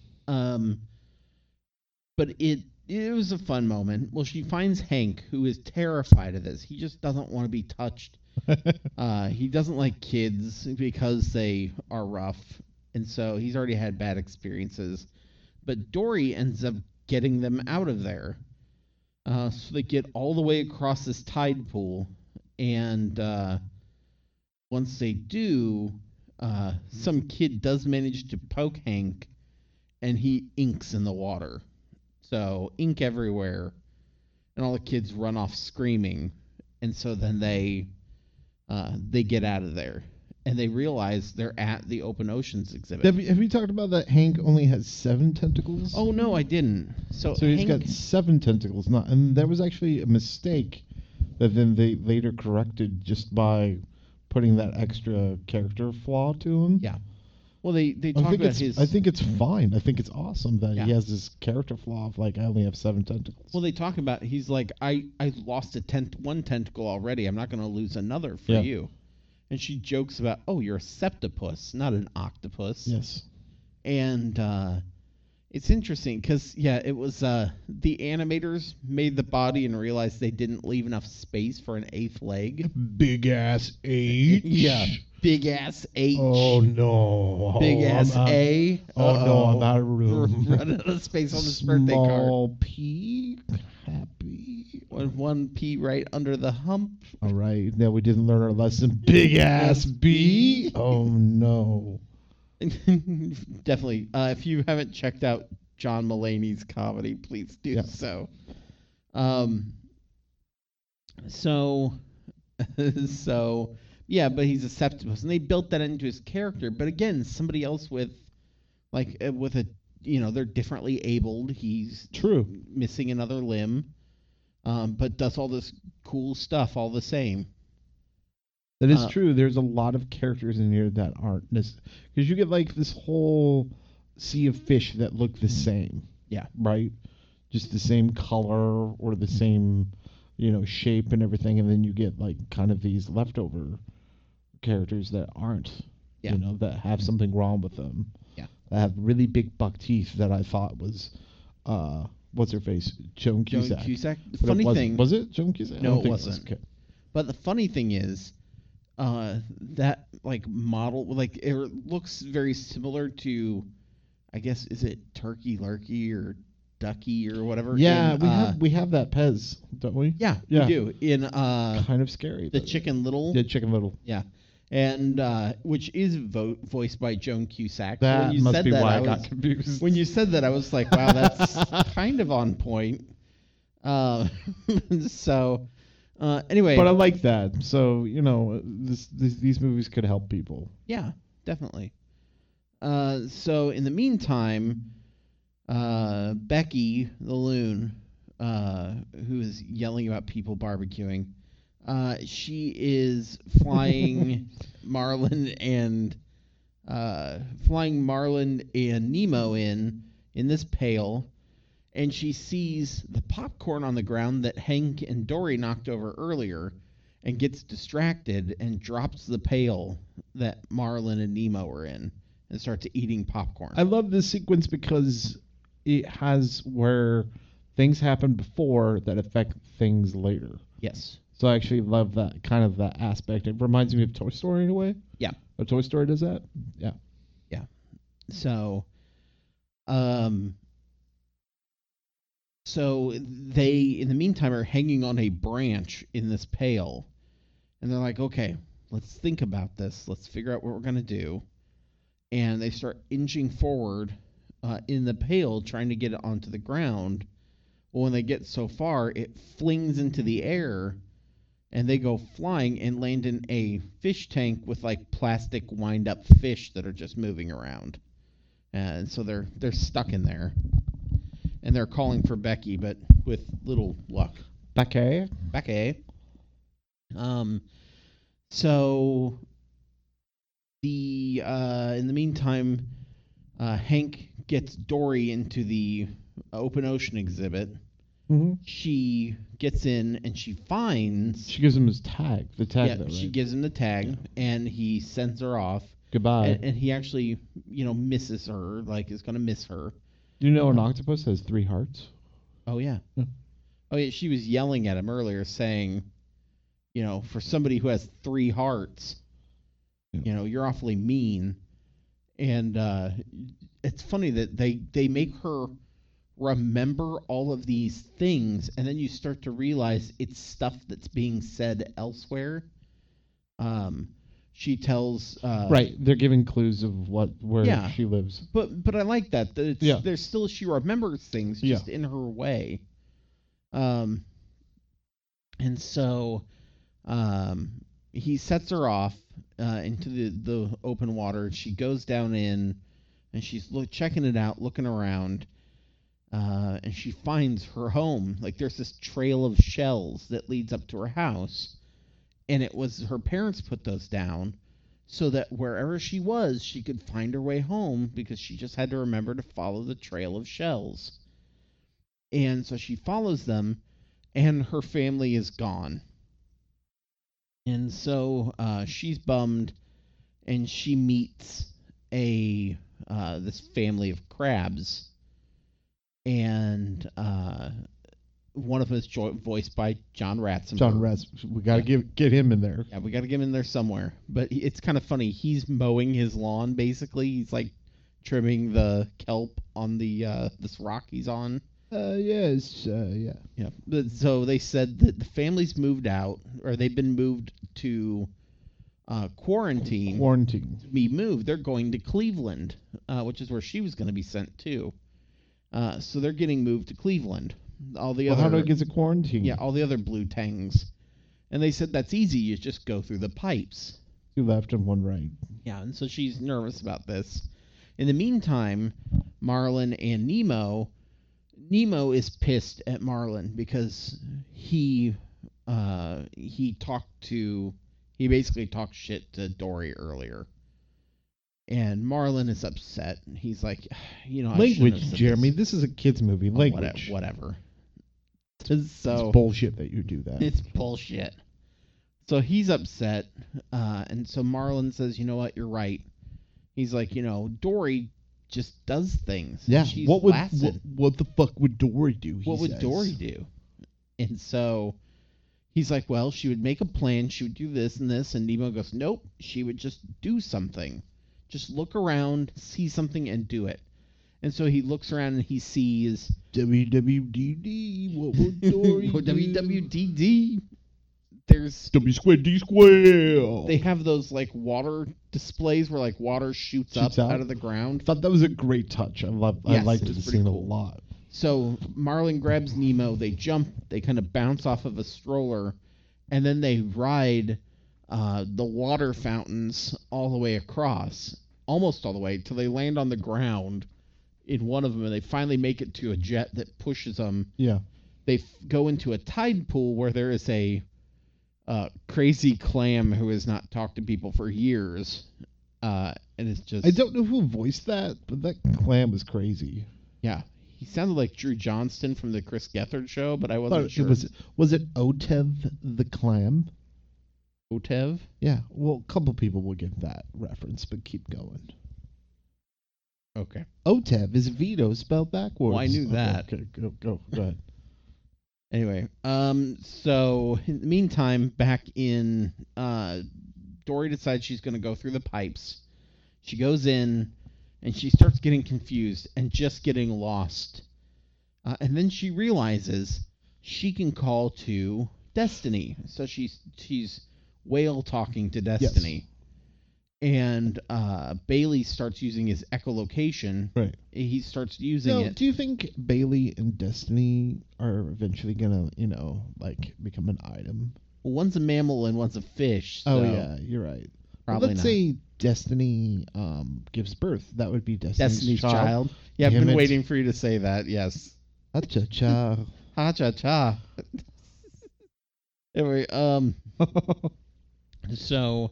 But it was a fun moment. Well, she finds Hank, who is terrified of this. He just doesn't want to be touched. He doesn't like kids because they are rough, and so he's already had bad experiences. But Dory ends up getting them out of there. So they get all the way across this tide pool, and once they do, some kid does manage to poke Hank, and he inks in the water. So ink everywhere, and all the kids run off screaming, and so then they get out of there, and they realize they're at the Open Oceans exhibit. Have you talked about that Hank only has 7 tentacles? Oh no, I didn't. So he's got 7 tentacles, and that was actually a mistake that then they later corrected just by putting that extra character flaw to him. Yeah. Well, they talk about his. I think it's fine. I think it's awesome that Yeah. he has this character flaw of like, I only have 7 tentacles. Well, they talk about he's like, I lost one tentacle already. I'm not going to lose another for you. And she jokes about, oh, you're a septopus, not an octopus. Yes. And it's interesting because, it was the animators made the body and realized they didn't leave enough space for an 8th leg. Big ass H. Yeah. Big ass H. Oh no. Big ass A. Oh no, I'm out of room. Running out of space on this birthday card. Small P. Happy. One P right under the hump. All right. Now we didn't learn our lesson. Big ass B. Oh no. Definitely. If you haven't checked out John Mulaney's comedy, please do so. But he's a septopus, and they built that into his character. But again, somebody else with a they're differently abled. He's True. missing another limb, but does all this cool stuff all the same. That is true. There's a lot of characters in here that aren't because you get like this whole sea of fish that look the same. Yeah. Right. Just the same color or the same, shape and everything, and then you get like kind of these leftover characters that aren't. Yeah. That have something wrong with them. Yeah. That have really big buck teeth that I thought was, what's her face, Joan Cusack. Joan Cusack. The But funny it thing, was it Joan Cusack? I No, don't it think wasn't. Okay. but the funny thing is, that like model, like it looks very similar to, I guess, is it Turkey Lurkey or Ducky or whatever? Yeah, in, we have that Pez, don't we? Yeah, Yeah. we do in Kind of scary. the but- Chicken Little. Yeah, Chicken Little. Yeah, and which is voiced by Joan Cusack. So That when you must said be that, why I got confused. When you said that, I was like, wow, that's kind of on point. So, anyway. But I like that. So these movies could help people. Yeah, definitely. So in the meantime, Becky the loon, who is yelling about people barbecuing, she is flying Marlin and Nemo in this pail, and she sees the popcorn on the ground that Hank and Dory knocked over earlier, and gets distracted and drops the pail that Marlin and Nemo were in and starts eating popcorn. I love this sequence because it has where things happen before that affect things later. Yes. So I actually love that kind of that aspect. It reminds me of Toy Story in a way. Yeah. Or Toy Story does that. Yeah. So, so they, in the meantime, are hanging on a branch in this pail. And they're like, okay, let's think about this. Let's figure out what we're going to do. And they start inching forward in the pail, trying to get it onto the ground. Well, when they get so far, it flings into the air, and they go flying and land in a fish tank with like plastic wind-up fish that are just moving around. And so they're stuck in there. And they're calling for Becky, but with little luck. Becky. So the in the meantime, Hank gets Dory into the open ocean exhibit. Mm-hmm. She gets in and she finds. She gives him his tag. The tag. Yeah, though, right? she gives him the tag, and he sends her off. Goodbye. And he actually, misses her. Like, is going to miss her. Do you know an octopus has 3 hearts? Oh yeah. Yeah. Oh yeah. She was yelling at him earlier, saying, for somebody who has 3 hearts, Yeah. you're awfully mean. And it's funny that they make her remember all of these things, and then you start to realize it's stuff that's being said elsewhere. She tells Right. They're giving clues of where Yeah. she lives. But I like that it's, Yeah. there's still, she remembers things just in her way. And so he sets her off into the open water. She goes down in, and she's checking it out, looking around, and she finds her home. Like, there's this trail of shells that leads up to her house, and it was her parents put those down so that wherever she was, she could find her way home, because she just had to remember to follow the trail of shells. And so she follows them, and her family is gone. And so she's bummed, and she meets this family of crabs, and one of them is voiced by John Ratzenberger. John Ratz. We got to get him in there. Yeah, we got to get him in there somewhere. But it's kind of funny. He's mowing his lawn, basically. He's like trimming the kelp on the this rock he's on. Yes. Yeah. Yeah. But, so they said that the family's moved out, or they've been moved to quarantine. Quarantine. Be moved. They're going to Cleveland, which is where she was going to be sent to. So they're getting moved to Cleveland. All the Well, other how do I get to quarantine? all the other blue tangs, and they said that's easy. You just go through the pipes. 2 left and 1 right. Yeah, and so she's nervous about this. In the meantime, Marlin and Nemo is pissed at Marlin because he basically talked shit to Dory earlier. And Marlin is upset. He's like, I shouldn't have Language, said Jeremy. This is a kids movie. Oh, Language. whatever. It's So bullshit that you do that. it's bullshit. So he's upset, and so Marlin says, "You know what? You're right." He's like, Dory just does things. Yeah. She's What would flaccid. what the fuck would Dory do? What would Dory do? And so he's like, well, she would make a plan. She would do this and this. And Nemo goes, nope. She would just do something. Just look around, see something, and do it. And so he looks around and he sees WWDD. What would Dory do? WWDD. There's W squared D squared. they have those like water displays where like water shoots up Shoots out? out of the ground. I thought that was a great touch. I Yes, liked it's the pretty scene cool. a lot. So Marlin grabs Nemo. They jump. They kind of bounce off of a stroller, and then they ride the water fountains all the way across, almost all the way, till they land on the ground in one of them, and they finally make it to a jet that pushes them. Yeah. They go into a tide pool where there is a crazy clam who has not talked to people for years, and it's just I don't know who voiced that, but that clam was crazy. yeah. He sounded like Drew Johnston from the Chris Gethard show, but I I wasn't thought sure. was it Otev the clam? Otev? Yeah. Well, a couple people will get that reference, but keep going. Okay. Otev is Vito spelled backwards. Well, I knew that. Okay, go ahead. Anyway, so in the meantime, back in, Dory decides she's going to go through the pipes. She goes in, and she starts getting confused and just getting lost. And then she realizes she can call to Destiny. So she's whale talking to Destiny. And Bailey starts using his echolocation. Right. He starts using Now, it. do you think Bailey and Destiny are eventually gonna, become an item? Well, one's a mammal and one's a fish. Oh so yeah, you're right. Probably Let's not. say Destiny gives birth. That would be Destiny's Child. Yeah, I've Damn been it. waiting for you to say that. Yes. Cha-cha. Ha cha cha. Anyway, so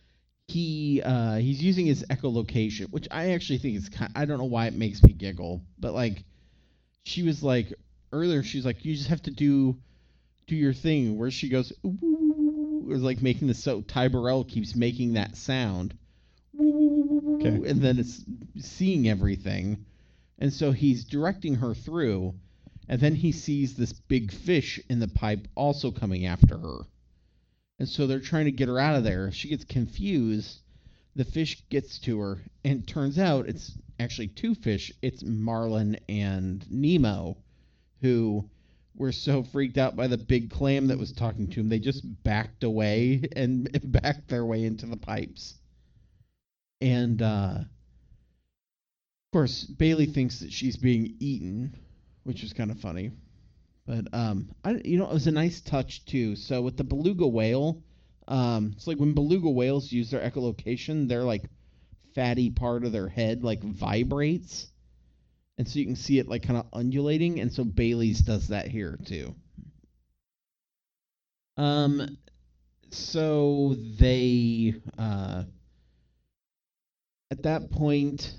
he's using his echolocation, which I actually think is I don't know why it makes me giggle, but like she was like earlier, she's like, you just have to do your thing, where she goes ooh, woo, woo, woo, woo, is like making this, so Ty Burrell keeps making that sound. Woo, woo, woo, woo, woo, Okay. And then it's seeing everything. And so he's directing her through, and then he sees this big fish in the pipe also coming after her. And so they're trying to get her out of there. She gets confused. The fish gets to her, and it turns out it's actually two fish. It's Marlin and Nemo, who were so freaked out by the big clam that was talking to him, they just backed away and backed their way into the pipes. And, of course, Bailey thinks that she's being eaten, which is kind of funny. But, it was a nice touch, too. So with the beluga whale, it's like when beluga whales use their echolocation, their, like, fatty part of their head, like, vibrates. And so you can see it, like, kind of undulating. And so Bailey's does that here, too. So they, at that point,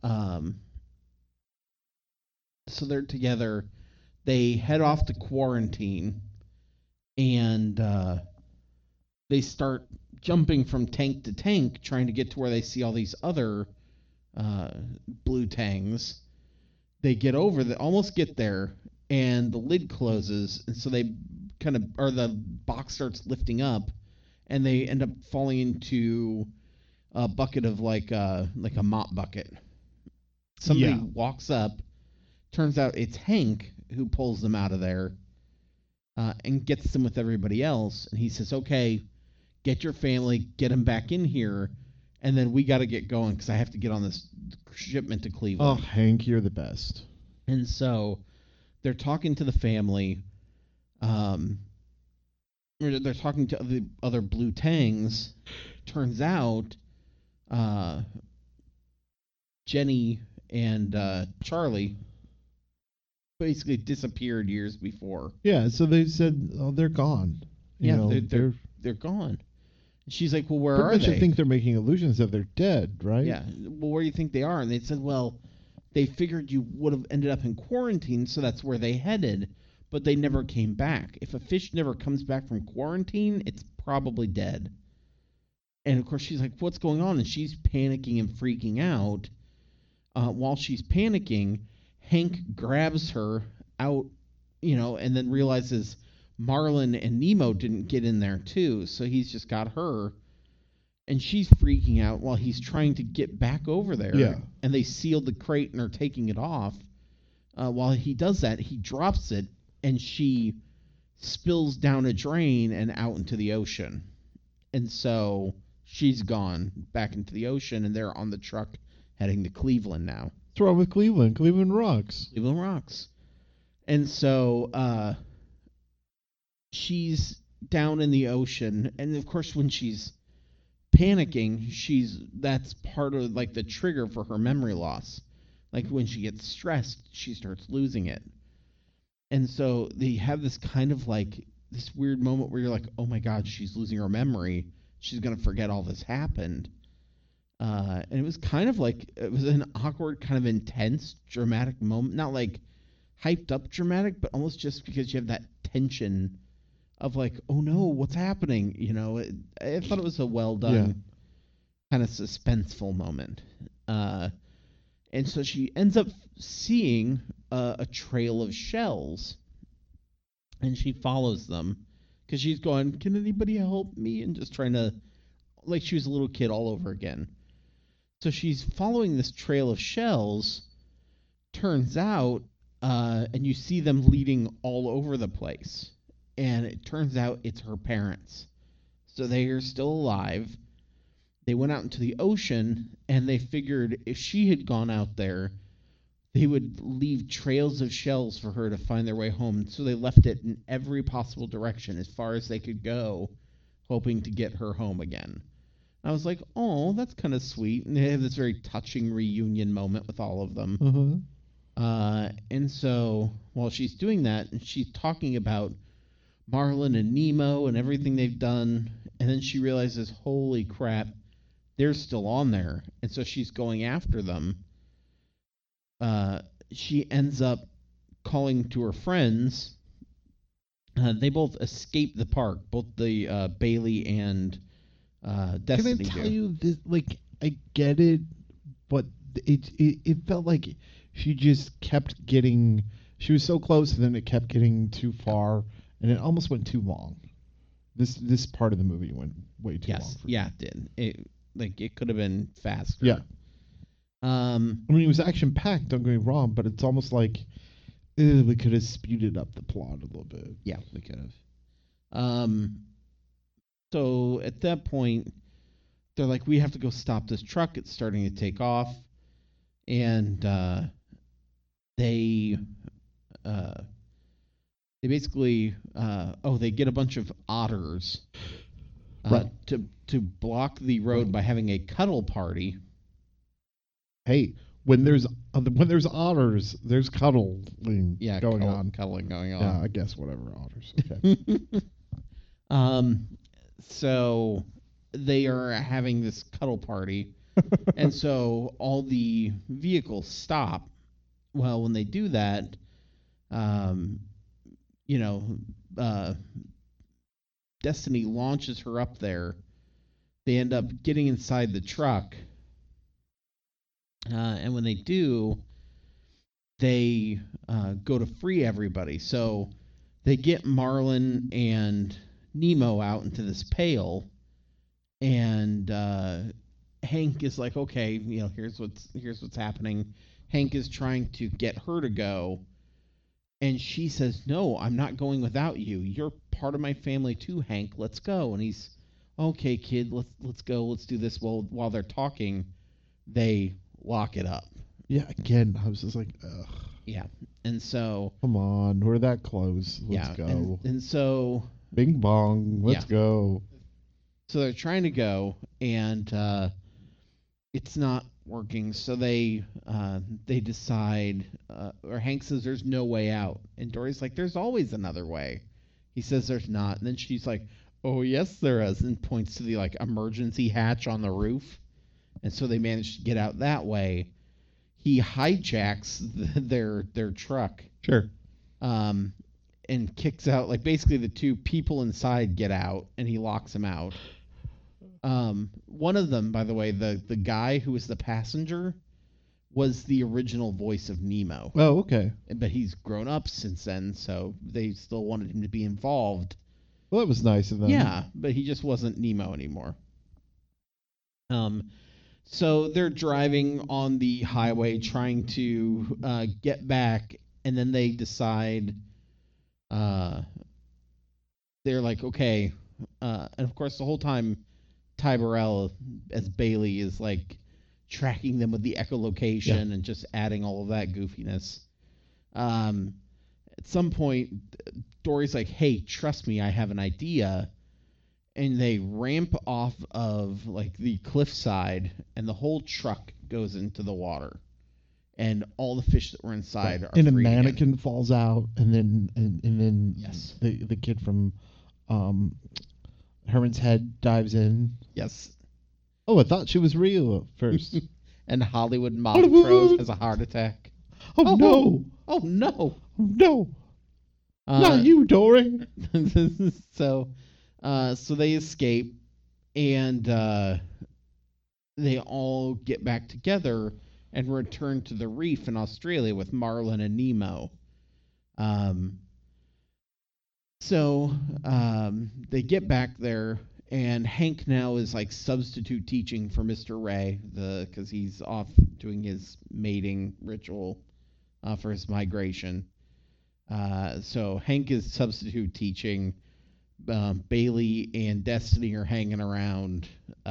so they're together. They head off to quarantine, and they start jumping from tank to tank, trying to get to where they see all these other blue tangs. They get over, they almost get there, and the lid closes, and so they the box starts lifting up, and they end up falling into a bucket of like a mop bucket. Somebody walks up. Turns out it's Hank who pulls them out of there and gets them with everybody else. And he says, okay, get your family, get them back in here, and then we got to get going because I have to get on this shipment to Oh, Cleveland. Hank, you're the best. And so they're talking to the family. They're talking to the other blue tangs. Turns out Jenny and Charlie basically disappeared years before. Yeah, so they said, oh, they're gone. Yeah, You know, they're gone. She's like, well, where pretty are much they? I think they're making illusions that they're dead, right? Yeah. Well, where do you think they are? And they said, well, they figured you would have ended up in quarantine, so that's where they headed. But they never came back. If a fish never comes back from quarantine, it's probably dead. And of course, she's like, what's going on? And she's panicking and freaking out. While she's panicking, Hank grabs her out, and then realizes Marlin and Nemo didn't get in there too. So he's just got her. And she's freaking out while he's trying to get back over there. Yeah. And they sealed the crate and are taking it off. While he does that, he drops it, and she spills down a drain and out into the ocean. And so she's gone back into the ocean, and they're on the truck heading to Cleveland now. What's wrong with Cleveland? Cleveland rocks. Cleveland rocks. And so she's down in the ocean, and of course when she's panicking, that's part of like the trigger for her memory loss. Like when she gets stressed, she starts losing it. And so they have this kind of like this weird moment where you're like, oh my God, she's losing her memory. She's going to forget all this happened. And it was kind of like, it was an awkward, kind of intense, dramatic moment. Not like hyped up dramatic, but almost just because you have that tension of like, oh no, what's happening? I thought it was a well done, kind of suspenseful moment. And so she ends up seeing a trail of shells, and she follows them because she's going, can anybody help me? And just trying to, like she was a little kid all over again. So she's following this trail of shells. Turns out, and you see them leading all over the place. And it turns out it's her parents. So they are still alive. They went out into the ocean, and they figured if she had gone out there, they would leave trails of shells for her to find their way home. So they left it in every possible direction as far as they could go, hoping to get her home again. I was like, oh, that's kind of sweet. And they have this very touching reunion moment with all of them. And so while she's doing that, and she's talking about Marlin and Nemo and everything they've done, and then she realizes, holy crap, they're still on there. And so she's going after them. She ends up calling to her friends. They both escape the park, both the Bailey and Destiny. Can I tell do. you this? Like, I get it, but it felt like she just kept getting. She was so close, and then it kept getting too far, and it almost went too long. This part of the movie went way too long. Yeah, it did. It could have been faster. Yeah. I mean, it was action packed. Don't get me wrong, but it's almost like we could have speeded up the plot a little bit. Yeah, we could have. So at that point, they're like, we have to go stop this truck. It's starting to take off. And they basically, they get a bunch of otters Right. to block the road by having a cuddle party. Hey, when there's otters, there's cuddling going on. Cuddling going on. Yeah, I guess whatever otters. Okay. So they are having this cuddle party, and so all the vehicles stop. Well, when they do that, Destiny launches her up there. They end up getting inside the truck, and when they do, they go to free everybody. So they get Marlin and Nemo out into this pail, and Hank is like, okay, here's what's happening. Hank is trying to get her to go, and she says, no, I'm not going without you. You're part of my family too, Hank. Let's go. And he's, okay, kid, let's go. Let's do this. Well, while they're talking, they lock it up. Yeah, again, I was just like, ugh. Yeah. And so, Come on, we're that close. Let's yeah. go. And so Bing bong, let's go. So they're trying to go, and it's not working. So they decide, or Hank says there's no way out, and Dory's like, there's always another way. He says there's not, and then she's like, oh yes there is, and points to the like emergency hatch on the roof, and so they manage to get out that way. He hijacks their truck, Sure. and kicks out, like, basically the two people inside get out, and he locks them out. One of them, by the way, the guy who was the passenger, was the original voice of Nemo. Oh, okay. But he's grown up since then, so they still wanted him to be involved. Well, that was nice of them. Yeah, but he just wasn't Nemo anymore. So they're driving on the highway trying to get back, and then they decide, they're like, okay, and of course the whole time Ty Burrell as Bailey is like tracking them with the echolocation and just adding all of that goofiness. At some point, Dory's like, hey, trust me, I have an idea. And they ramp off of like the cliffside, and the whole truck goes into the water, and all the fish that were inside are And a free again. mannequin falls out, and then Yes. the kid from Herman's Head dives in. Yes. Oh, I thought she was real at first. And Hollywood Hollywood. Montrose has a heart attack. Oh, no. Oh no. Oh, no. Uh, Not you, Dory. so they escape, and they all get back together and return to the reef in Australia with Marlin and Nemo. They get back there, and Hank now is like substitute teaching for Mr. Ray, because he's off doing his mating ritual for his migration. So Hank is substitute teaching. Bailey and Destiny are hanging around.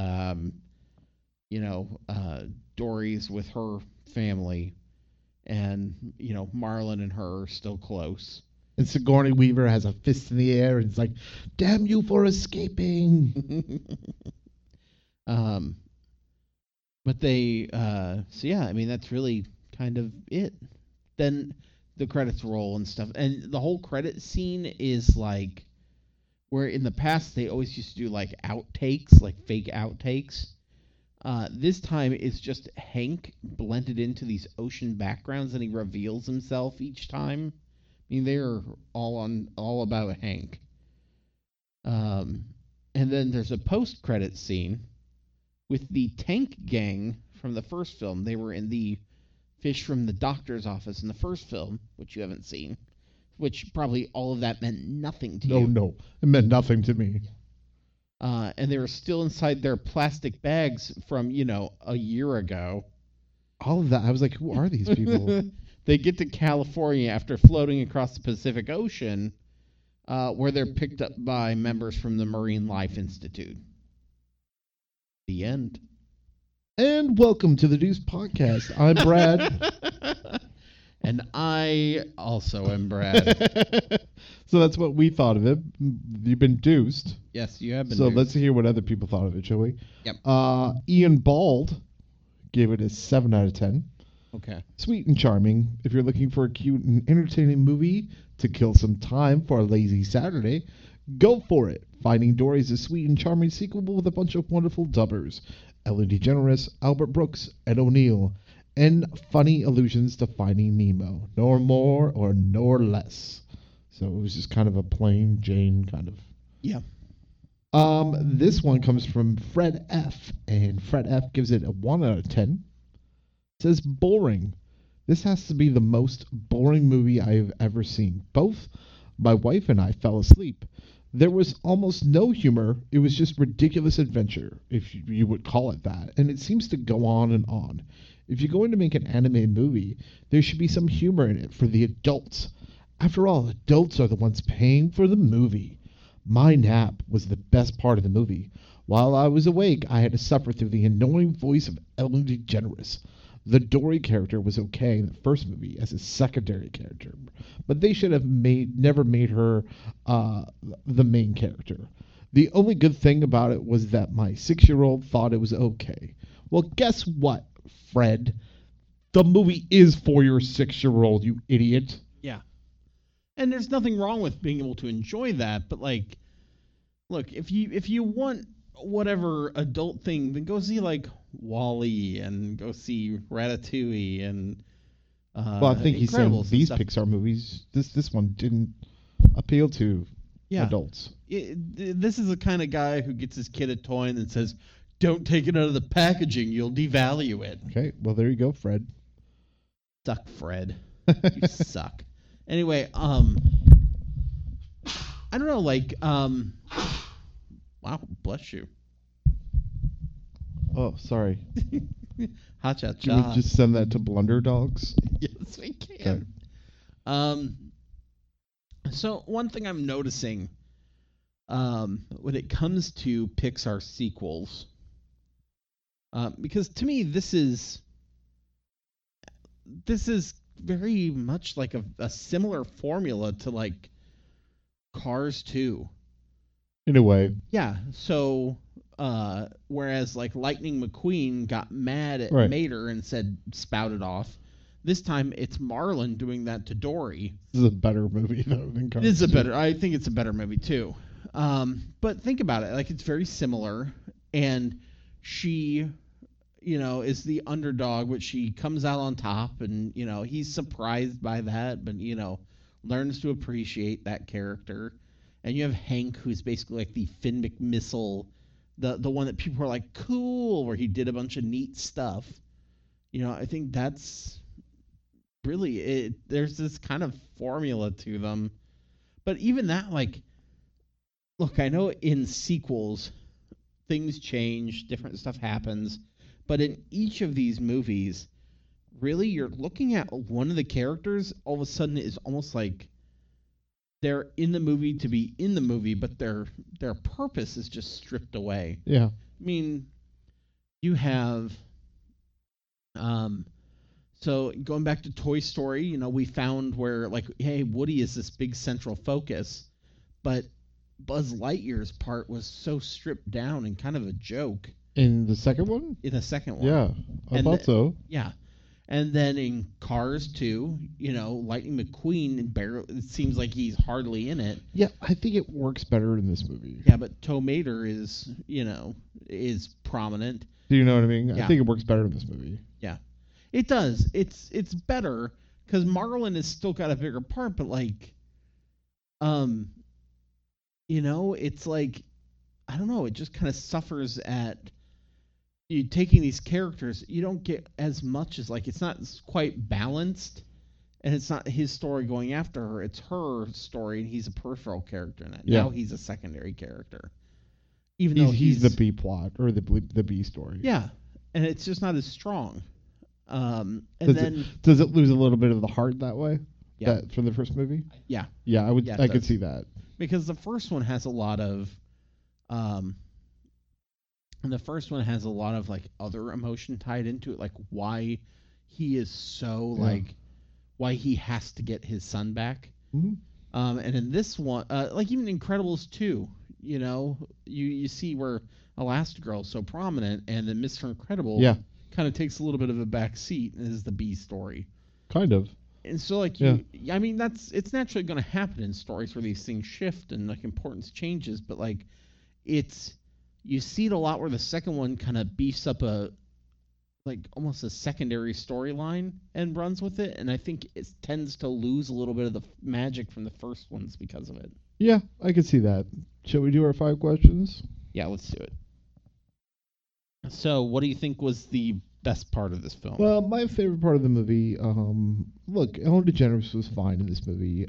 Dory's with her family, and Marlin and her are still close. And Sigourney Weaver has a fist in the air and it's like, damn you for escaping. But they, that's really kind of it. Then the credits roll and stuff, and the whole credit scene is like, where in the past they always used to do like outtakes, like fake outtakes. This time it's just Hank blended into these ocean backgrounds, and he reveals himself each time. I mean, they're all about Hank. And then there's a post-credit scene with the tank gang from the first film. They were in the fish from the doctor's office in the first film, which you haven't seen, which probably all of that meant nothing to you. No, it meant nothing to me. And they were still inside their plastic bags from, a year ago. All of that, I was like, who are these people? They get to California after floating across the Pacific Ocean, where they're picked up by members from the Marine Life Institute. The end. And welcome to the Deuce Podcast. I'm Brad. And I also am Brad. So that's what we thought of it. You've been deuced. Yes, you have been. So duped. let's hear what other people thought of it, shall we? Yep. Ian Bald gave it a 7 out of 10. Okay. Sweet and charming. If you're looking for a cute and entertaining movie to kill some time for a lazy Saturday, go for it. Finding Dory is a sweet and charming sequel with a bunch of wonderful dubbers. Ellen DeGeneres, Albert Brooks, Ed O'Neill, and funny allusions to Finding Nemo. Nor more or nor less. So it was just kind of a plain Jane kind of. Yeah. This one comes from Fred F. And Fred F. gives it a 1 out of 10. Says boring. This has to be the most boring movie I have ever seen. Both my wife and I fell asleep. There was almost no humor. It was just ridiculous adventure, if you would call it that. And it seems to go on and on. If you're going to make an animated movie, there should be some humor in it for the adults. After all, adults are the ones paying for the movie. My nap was the best part of the movie. While I was awake, I had to suffer through the annoying voice of Ellen DeGeneres. The Dory character was okay in the first movie as a secondary character, but they should have never made her the main character. The only good thing about it was that my 6-year-old thought it was okay. Well, guess what? Fred. The movie is for your 6-year-old, you idiot. Yeah. And there's nothing wrong with being able to enjoy that, but like, look, if you want whatever adult thing, then go see like Wall-E and go see Ratatouille and Well, I think he's saying Incredibles and these stuff. Pixar movies, this one didn't appeal to Yeah. adults. This is the kind of guy who gets his kid a toy and then says, "Don't take it out of the packaging; you'll devalue it." Okay, well, there you go, Fred. Suck, Fred. You suck. Anyway, I don't know, like, wow, bless you. Oh, sorry. Ha cha Can we cha. just send that to Blunder Dogs? Yes, we can. So one thing I'm noticing, when it comes to Pixar sequels, because to me this is very much like a similar formula to like Cars 2. In a way. Yeah. So whereas like Lightning McQueen got mad at Right. Mater and said spout it off, this time it's Marlon doing that to Dory. This is a better movie, though, than Cars. It's a 2. better. I think it's a better movie too. But think about it. Like it's very similar, and she, is the underdog, but she comes out on top, and he's surprised by that, but learns to appreciate that character. And you have Hank, who's basically like the Finn McMissile, the one that people are like cool, where he did a bunch of neat stuff. I think that's really it. There's this kind of formula to them, but even that, like, look, I know in sequels things change, different stuff happens, but in each of these movies, really you're looking at one of the characters all of a sudden is almost like they're in the movie to be in the movie, but their purpose is just stripped away. Yeah. I mean, you have so going back to Toy Story, we found where like, hey, Woody is this big central focus, but Buzz Lightyear's part was so stripped down and kind of a joke In the second one? in the second one. Yeah, I And thought the- so. Yeah. And then in Cars 2, Lightning McQueen, barely, it seems like he's hardly in it. Yeah, I think it works better in this movie. Yeah, but Tow Mater is, is prominent. Do you know what I mean? Yeah. I think it works better in this movie. Yeah, it does. It's better because Marlon has still got a bigger part, but like, it's like, I don't know. It just kind of suffers at you taking these characters. You don't get as much as like it's not quite balanced, and it's not his story going after her. It's her story, and he's a peripheral character in it. Yeah. Now he's a secondary character, even though He's the B plot or the B story. yeah, and it's just not as strong. And Does then Does it lose a little bit of the heart that way? Yeah. That from the first movie? yeah, Yeah, I would. Yeah, it I could does. see that. because the first one has a lot of like other emotion tied into it, like why he is so Yeah. like why he has to get his son back. Mhm. And in this one, like even Incredibles 2, you see where Elastigirl is so prominent, and then Mr. Incredible Yeah, kind of takes a little bit of a back seat and is the B story. kind of. And so, like, I mean, it's naturally going to happen in stories where these things shift and like importance changes. But like, you see it a lot where the second one kind of beefs up almost a secondary storyline and runs with it. And I think it tends to lose a little bit of the magic from the first ones because of it. Yeah, I could see that. Shall we do our 5 questions? Yeah, let's do it. So, what do you think was the best part of this film? Well, my favorite part of the movie, look, Ellen DeGeneres was fine in this movie.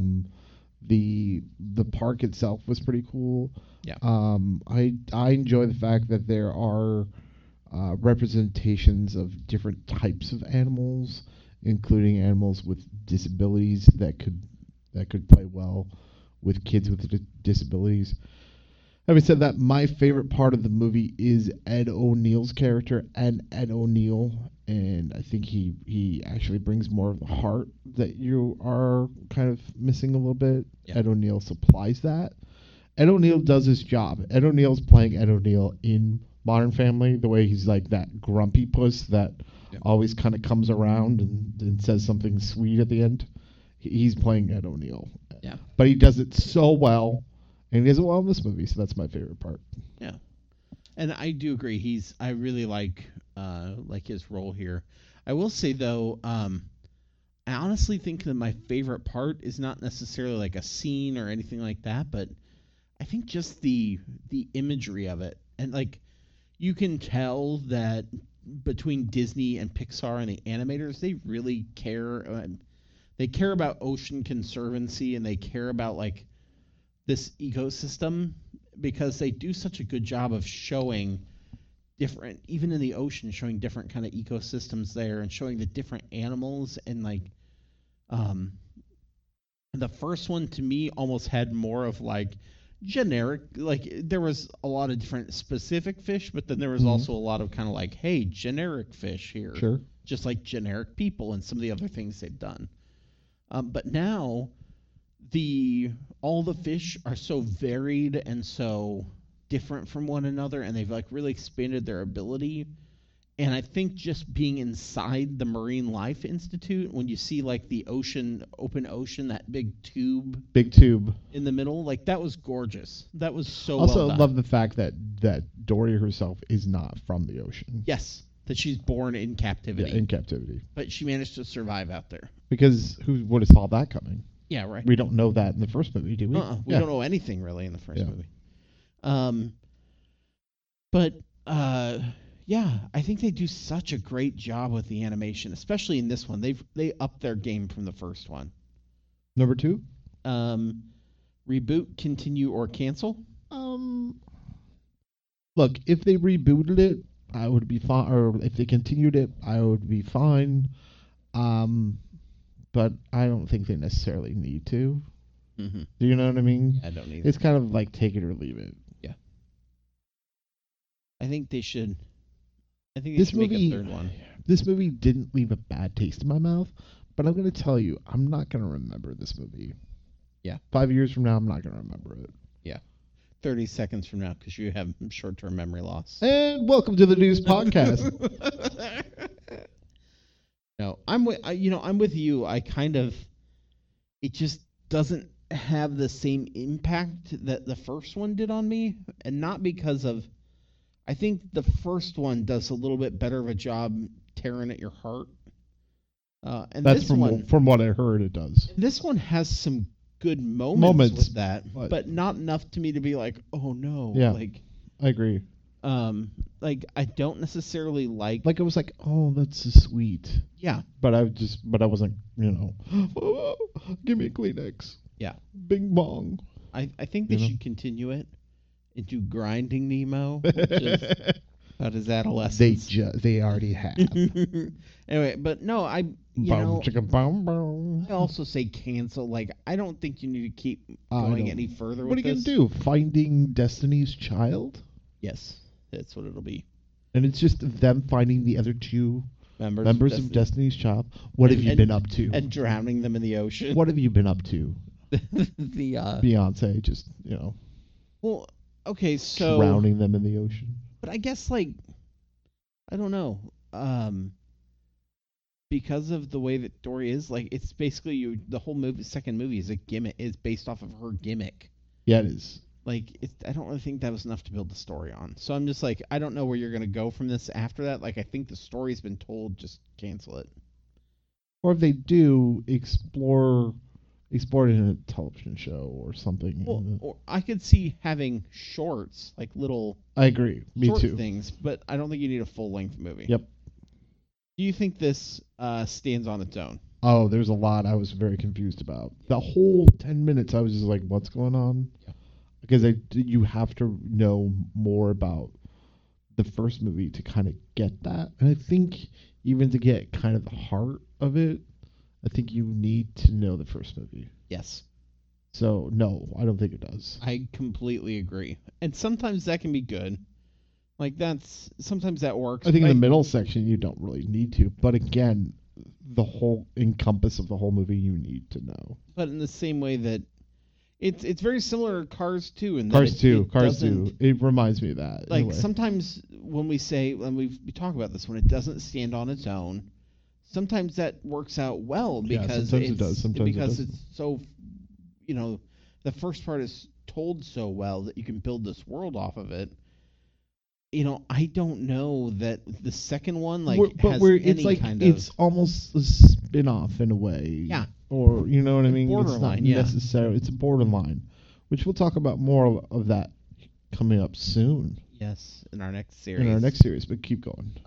The park itself was pretty cool. Yeah. I enjoy the fact that there are representations of different types of animals, including animals with disabilities that could play well with kids with disabilities. Having said that, my favorite part of the movie is Ed O'Neill's character and Ed O'Neill, and I think he actually brings more of the heart that you are kind of missing a little bit. Yeah. Ed O'Neill supplies that. Ed O'Neill does his job. Ed O'Neill's playing Ed O'Neill in Modern Family, the way he's like that grumpy puss that always kind of comes around and says something sweet at the end. He's playing Ed O'Neill. Yeah. But he does it so well, and he does it well in this movie, so that's my favorite part. Yeah. And I do agree. I really like his role here. I will say though, I honestly think that my favorite part is not necessarily like a scene or anything like that, but I think just the imagery of it. And like you can tell that between Disney and Pixar and the animators, they really care. They care about ocean conservancy, and they care about like this ecosystem, because they do such a good job of showing different, even in the ocean, showing different kind of ecosystems there and showing the different animals. And like the first one to me almost had more of like generic, like there was a lot of different specific fish, but then there was also a lot of kind of like, hey, generic fish here. Sure. Just like generic people and some of the other things they've done. But now all the fish are so varied and so different from one another, and they've like really expanded their ability. And I think just being inside the Marine Life Institute, when you see like the open ocean, that big tube in the middle, like that was gorgeous. That was so also well done. love the fact that Dory herself is not from the ocean. Yes, that she's born in captivity. Yeah, in captivity. But she managed to survive out there. Because who would have saw that coming? Yeah, right. We don't know that in the first movie, do we? We don't know anything really in the first movie. Yeah, I think they do such a great job with the animation, especially in this one. They upped their game from the first one. Number 2? Reboot, continue, or cancel? Look, if they rebooted it, I would be fine. Or if they continued it, I would be fine. But I don't think they necessarily need to. Mm-hmm. Do you know what I mean? I don't need It's kind of like take it or leave it. Yeah. I think they should. I think they This should make movie, a third one. This movie didn't leave a bad taste in my mouth, but I'm going to tell you, I'm not going to remember this movie. Yeah. 5 years from now, I'm not going to remember it. Yeah. 30 seconds from now, because you have short-term memory loss. And welcome to the News Podcast. No, I'm with you. I kind of, it just doesn't have the same impact that the first one did on me, and not because of, I think the first one does a little bit better of a job tearing at your heart. And That's this from what I heard it does. This one has some good moments with that, but not enough to me to be like, oh no. Yeah, like I agree. Like I don't necessarily like it was like, oh, that's so sweet. Yeah. But I wasn't, oh, give me a Kleenex. Yeah. Bing bong. I think they should continue it into Grinding Nemo, which is about his adolescence. They already have. Anyway, but no, I also say cancel. Like, I don't think you need to keep going any further with this. What are you going to do? Finding Destiny's Child? Yes, that's what it'll be. And it's just them finding the other two members of Destiny's Child. What have you been up to? And drowning them in the ocean. What have you been up to? The Beyonce, just, Well, okay, so drowning them in the ocean. But I guess, like, I don't know. Because of the way that Dory is, like, it's basically the whole second movie is a gimmick, is based off of her gimmick. Yeah, it is. Like, I don't really think that was enough to build the story on. So I'm just like, I don't know where you're going to go from this after that. Like, I think the story's been told, just cancel it. Or if they do, explore it in a television show or something. Well, or I could see having shorts, like little I agree. Me short too. things, but I don't think you need a full-length movie. Yep. Do you think this stands on its own? Oh, there's a lot I was very confused about. The whole 10 minutes, I was just like, what's going on? Yeah. Because you have to know more about the first movie to kind of get that. And I think even to get kind of the heart of it, I think you need to know the first movie. Yes. So, no, I don't think it does. I completely agree. And sometimes that can be good. Like, sometimes that works. I think in the middle section, you don't really need to. But again, the whole encompass of the whole movie, you need to know. But in the same way that it's very similar to Cars 2. Cars 2. It reminds me of that. Like, sometimes when we talk about this, when it doesn't stand on its own, sometimes that works out well because sometimes it does. Sometimes because it does. it's so, the first part is told so well that you can build this world off of it. I don't know that the second one has any kind of. It's almost a spin-off in a way. Yeah. Or you know what I mean? Borderline, it's not necessarily. It's a borderline, which we'll talk about more of that coming up soon Yes, in our next series. in our next series. But keep going.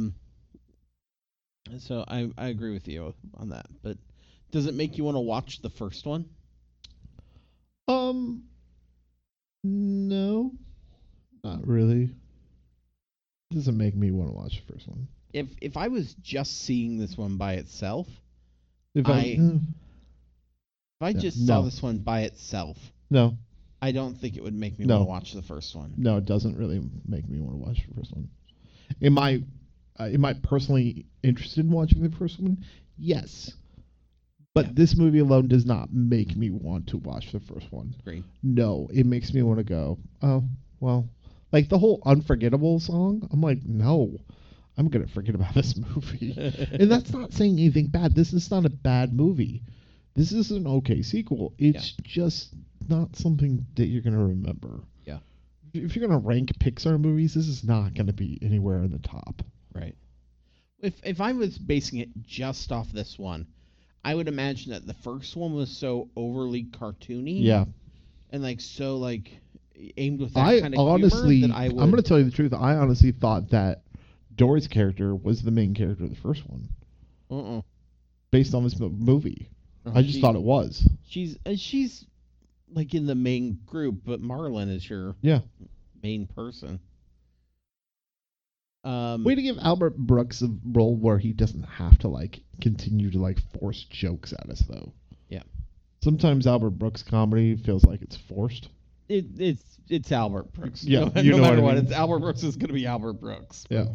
So I agree with you on that. But does it make you want to watch the first one? No, not really. Doesn't make me want to watch the first one. If I was just seeing this one by itself, If If I Yeah, just saw no. this one by itself, no, I don't think it would make me No. want to watch the first one. no, it doesn't really make me want to watch the first one. Am I personally interested in watching the first one? Yes. But Yeah. this movie alone does not make me want to watch the first one. Great. No, it makes me want to go, oh, well, like the whole Unforgettable song, I'm like, no, I'm going to forget about this movie. And that's not saying anything bad. This is not a bad movie. This is an okay sequel. It's just not something that you're going to remember. Yeah. If you're going to rank Pixar movies, this is not going to be anywhere in the top. Right. If I was basing it just off this one, I would imagine that the first one was so overly cartoony. Yeah. And so aimed with that I kind of honestly, humor that I would. I'm going to tell you the truth. I honestly thought that Dory's character was the main character of the first one, based on this movie. I just thought it was. She's in the main group, but Marlon is your Yeah. main person. Way to give Albert Brooks a role where he doesn't have to continue to force jokes at us though. Yeah. Sometimes Albert Brooks comedy feels like it's forced. It's Albert Brooks. Yeah, no, you no know matter what I what, mean. it's Albert Brooks is going to be Albert Brooks. Yeah.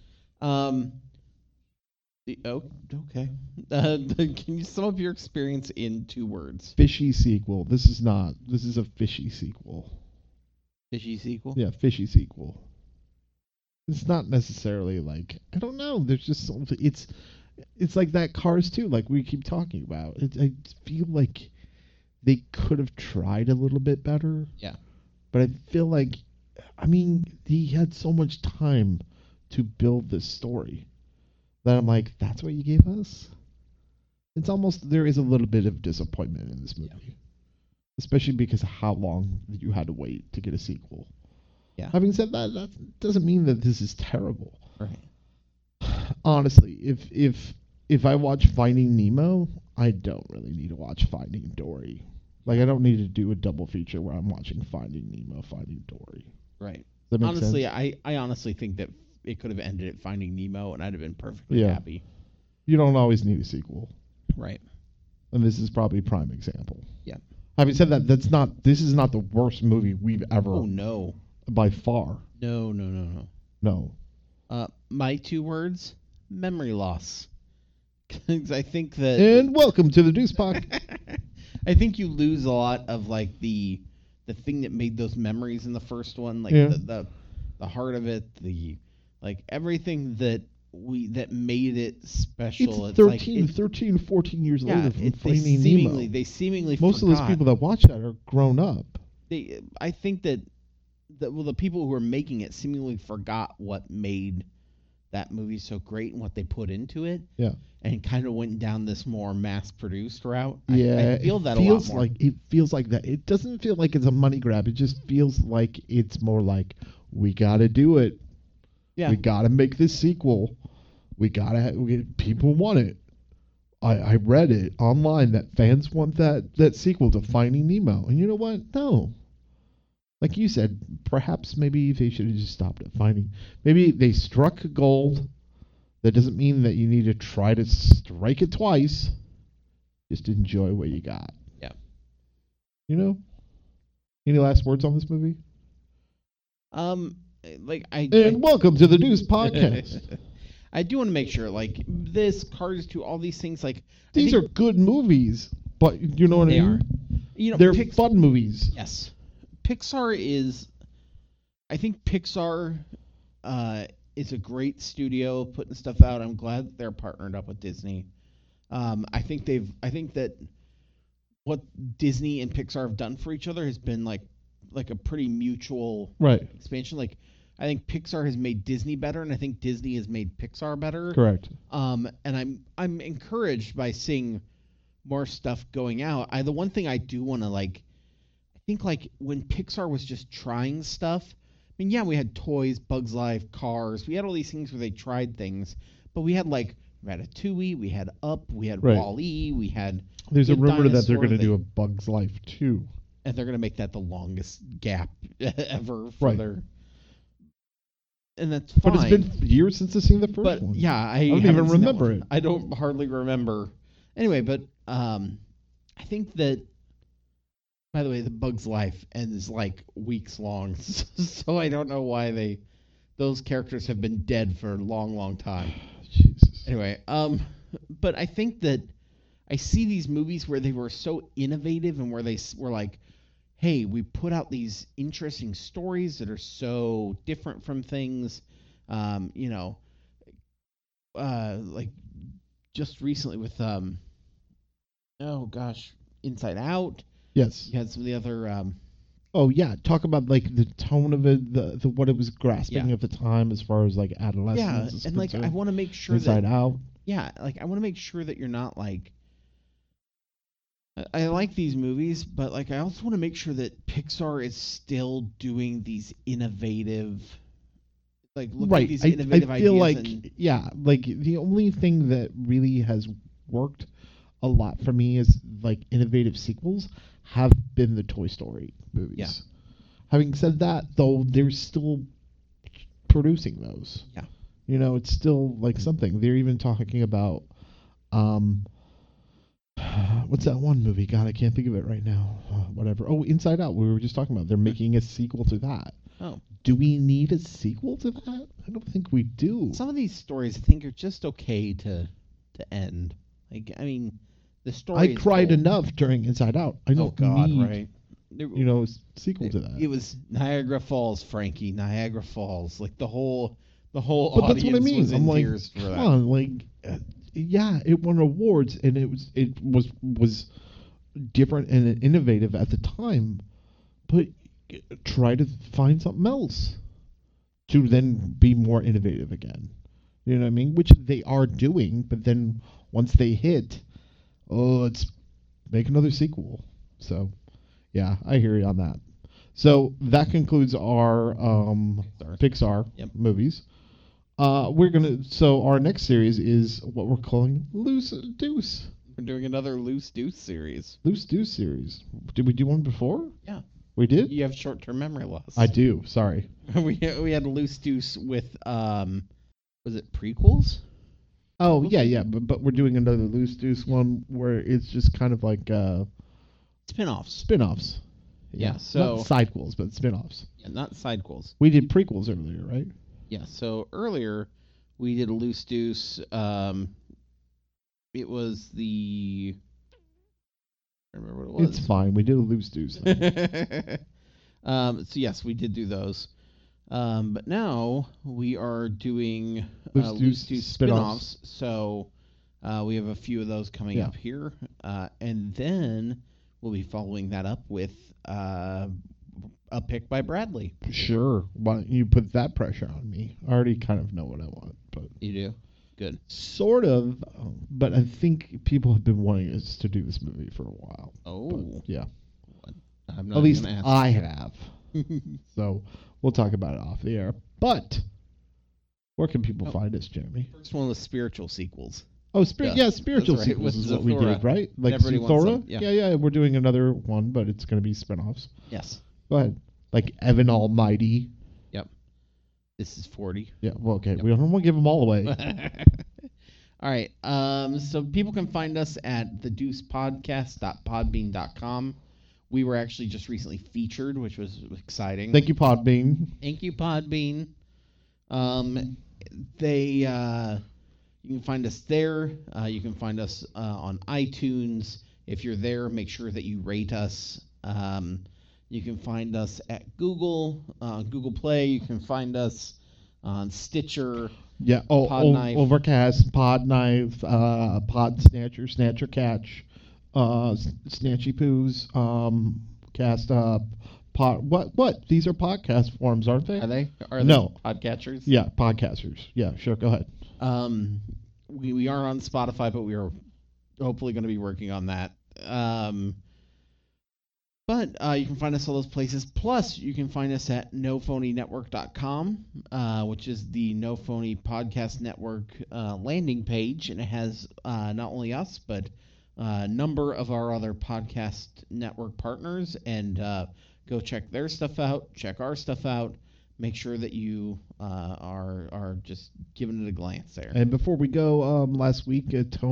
Okay. Can you sum up your experience in 2 words? Fishy sequel. This is a fishy sequel. Fishy sequel? Yeah, fishy sequel. It's not necessarily I don't know. There's just something. It's like that Cars 2, like we keep talking about. I feel like they could have tried a little bit better. Yeah. But I feel he had so much time to build this story that I'm like, that's what you gave us? It's almost, there is a little bit of disappointment in this movie. Yeah. Especially because of how long you had to wait to get a sequel. Yeah. Having said that, that doesn't mean that this is terrible. Right. Honestly, if I watch Finding Nemo, I don't really need to watch Finding Dory. I don't need to do a double feature where I'm watching Finding Nemo, Finding Dory. Right. Does that make Honestly, sense? I honestly think that it could have ended at Finding Nemo, and I'd have been perfectly happy. You don't always need a sequel. Right. And this is probably a prime example. Yeah. Having said that, this is not the worst movie we've ever, Oh, no. by far. No. No. My 2 words, memory loss. 'Cause I think that... And welcome to the Deuce Pod. I think you lose a lot of the thing that made those memories in the first one, Yeah. the heart of it, everything that made it special. It's 13, 14 years later from Finding Nemo. They seemingly Most of those forgot. people that watch that are grown up. I think that the people who were making it seemingly forgot what made that movie so great and what they put into it. Yeah. And kind of went down this more mass-produced route. Yeah, I feel that a feels lot more. it feels like that. It doesn't feel like it's a money grab. It just feels like it's more like, we got to do it. Yeah. We got to make this sequel. People want it. I read it online that fans want that sequel to Finding Nemo. And you know what? No. Like you said, perhaps maybe they should have just stopped at Finding. Maybe they struck gold. That doesn't mean that you need to try to strike it twice. Just enjoy what you got. Yeah. You know? Any last words on this movie? And welcome to the Deuce Podcast. I do want to make sure, this Cars 2, all these things, These are good movies, but you know what they I mean? are. You know, They're fun movies. Yes. Pixar is, I think Pixar is a great studio putting stuff out. I'm glad they're partnered up with Disney. I think that what Disney and Pixar have done for each other has been like a pretty mutual Right. expansion. Like, I think Pixar has made Disney better, and I think Disney has made Pixar better. Correct. And I'm encouraged by seeing more stuff going out. The one thing I do want to I think when Pixar was just trying stuff. I mean, yeah, we had Toys, Bugs Life, Cars. We had all these things where they tried things, but we had Ratatouille, we had Up, we had Right. WALL-E, we had. There's a Good rumor that they're Dinosaur, going to they- do a Bug's Life too. And they're gonna make that the longest gap ever for Right. their. And that's fine. But it's been years since I've seen the first But one. yeah, I don't haven't even seen that remember one. it. I don't hardly remember. Anyway, but I think that. By the way, the Bug's Life ends weeks long, so I don't know why those characters have been dead for a long, long time. Jesus. Anyway, but I think that I see these movies where they were so innovative and where they were like, hey, we put out these interesting stories that are so different from things, like just recently with, Inside Out. Yes. You had some of the other, Oh yeah. Talk about the tone of it, the what it was grasping Yeah. at the time as far as adolescence. yeah, is and I concerned. want to make sure Inside that, Out. yeah, I want to make sure that you're not I like these movies, but I also want to make sure that Pixar is still doing these innovative, looking Right. at these I innovative feel ideas. the only thing that really has worked a lot for me is innovative sequels have been the Toy Story movies. Yeah. Having said that, though, they're still producing those. Yeah. It's still something. They're even talking about what's that one movie? God, I can't think of it right now. Whatever. Oh, Inside Out. We were just talking about. They're making a sequel to that. Oh, Do we need a sequel to that? I don't think we do. some of these stories I think are just okay to end. The story. I is cried told. enough during Inside Out. I Oh don't God, need, right? There- sequel to that. It was Niagara Falls, Frankie. Niagara Falls. The whole But audience that's what I mean. was in I'm like, tears for come that. on, yeah, it won awards and it was different and innovative at the time, but try to find something else to then be more innovative again. You know what I mean? Which they are doing, but then once they hit, let's make another sequel. So, yeah, I hear you on that. So that concludes our Pixar Yep. movies. So our next series is what we're calling Loose Deuce. We're doing another Loose Deuce series. Loose Deuce series. Did we do one before? Yeah. We did? You have short-term memory loss. I do. Sorry. we had a Loose Deuce with was it prequels? Oh, yeah, but we're doing another Loose Deuce one where it's just kind of like Spin-offs. spin-offs. Yeah, so- not sidequels, but spin-offs. Yeah, not sidequels. We did prequels earlier, right? Yeah, so earlier we did a Loose Deuce. It was the I don't remember what it was. It's fine. We did a Loose Deuce. So yes, we did do those. But now we are doing Loose Deuce spin-offs. So we have a few of those coming Yeah. up here. And then we'll be following that up with a pick by Bradley. Sure. Why don't you put that pressure on me? I already kind of know what I want, but You do? Good. sort of. But I think people have been wanting us to do this movie for a while. Oh, But, yeah. I'm not At least gonna ask. I have. So we'll talk about it off the air. But where can people Oh. find us, Jeremy? First one was spiritual sequels. Oh, Yeah, spiritual that's right, sequels with is what we Zathura. did, right? Like Everybody wants Zathura? some, yeah. Yeah, we're doing another one, but it's going to be spin-offs. Yes. Go ahead. Like Evan Almighty. This is 40. Yeah, well, okay. Yep. We don't want to give them all away. All right. So people can find us at thedeucepodcast.podbean.com. We were actually just recently featured, which was exciting. Thank you, Podbean. Thank you, Podbean. You can find us there. You can find us on iTunes. If you're there, make sure that you rate us. You can find us at Google Play. You can find us on Stitcher. Yeah. Podknife. Overcast, Podknife, Pod Snatcher, Snatcher Catch, Snatchy Poos, Cast Up. What? These are podcast forms, aren't they? Are they? Are No. they podcatchers? Yeah, podcasters. Yeah, sure. Go ahead. We are on Spotify, but we are hopefully going to be working on that. But you can find us all those places. Plus, you can find us at nophonynetwork.com, which is the No Phony Podcast Network landing page. And it has not only us, but a number of our other podcast network partners. And go check their stuff out. Check our stuff out. Make sure that you are just giving it a glance there. And before we go, last week,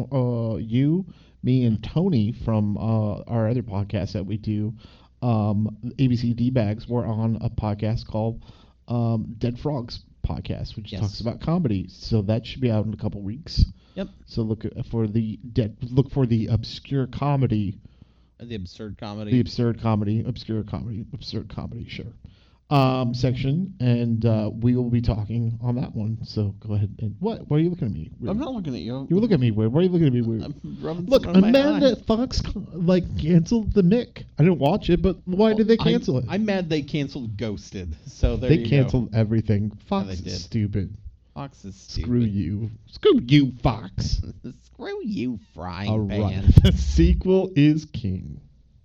me and Tony from our other podcast that we do, ABC D-Bags, were on a podcast called Dead Frogs Podcast, which talks about comedy. So that should be out in a couple weeks. Yep. So look for the obscure comedy. The absurd comedy. The absurd comedy, obscure comedy, sure. Section, and we will be talking on that one. So go ahead and what are you looking at me weird? I'm not looking at you. You look at me weird. Why are you looking at me weird? Look, I'm mad that Fox canceled the Mick. I didn't watch it, but why did they cancel it? I'm mad they canceled Ghosted. So there they you canceled go. everything. Fox they did. is stupid. Fox is stupid. Screw you, Fox. Screw you, frying All pan. right, the sequel is king.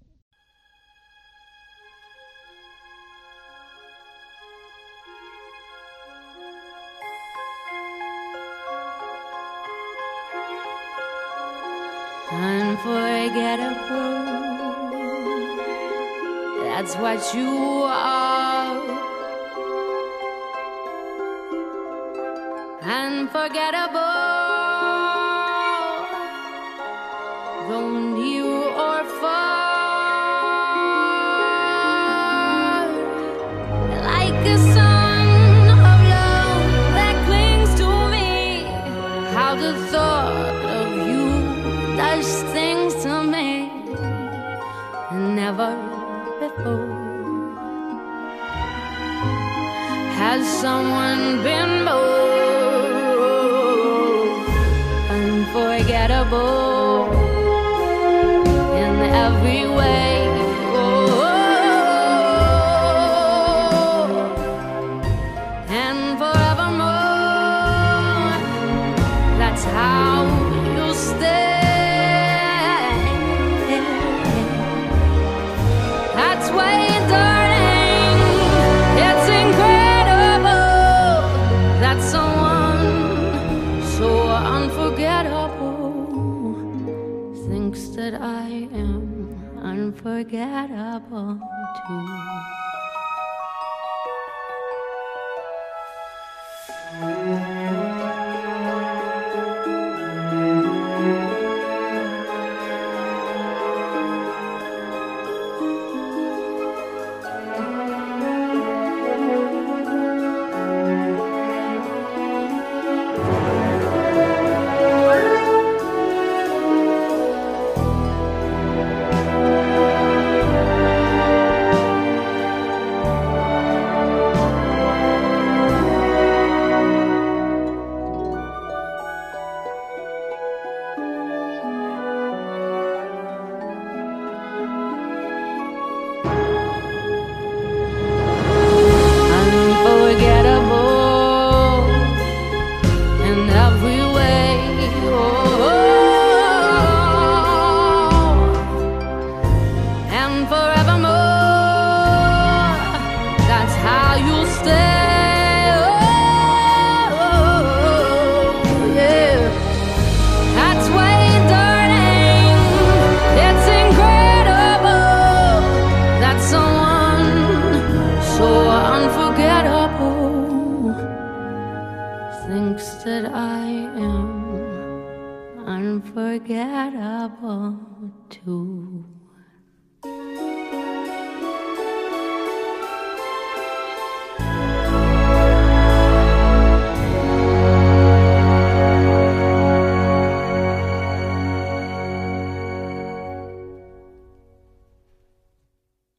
Unforgettable. That's what you are. Unforgettable. Though near or far. Like a sun of love that clings to me. How the thought of you does things to me never before. Has someone been more unforgettable in every way? Oh, and forevermore. That's how you stay. That's way, darling, it's incredible that someone so unforgettable thinks that I am unforgettable too. Unforgettable in every way. Oh, and forevermore. That's how you'll stay. Oh, yeah. That's way, darling. It's incredible that someone so unforgettable thinks that I am unforgettable too.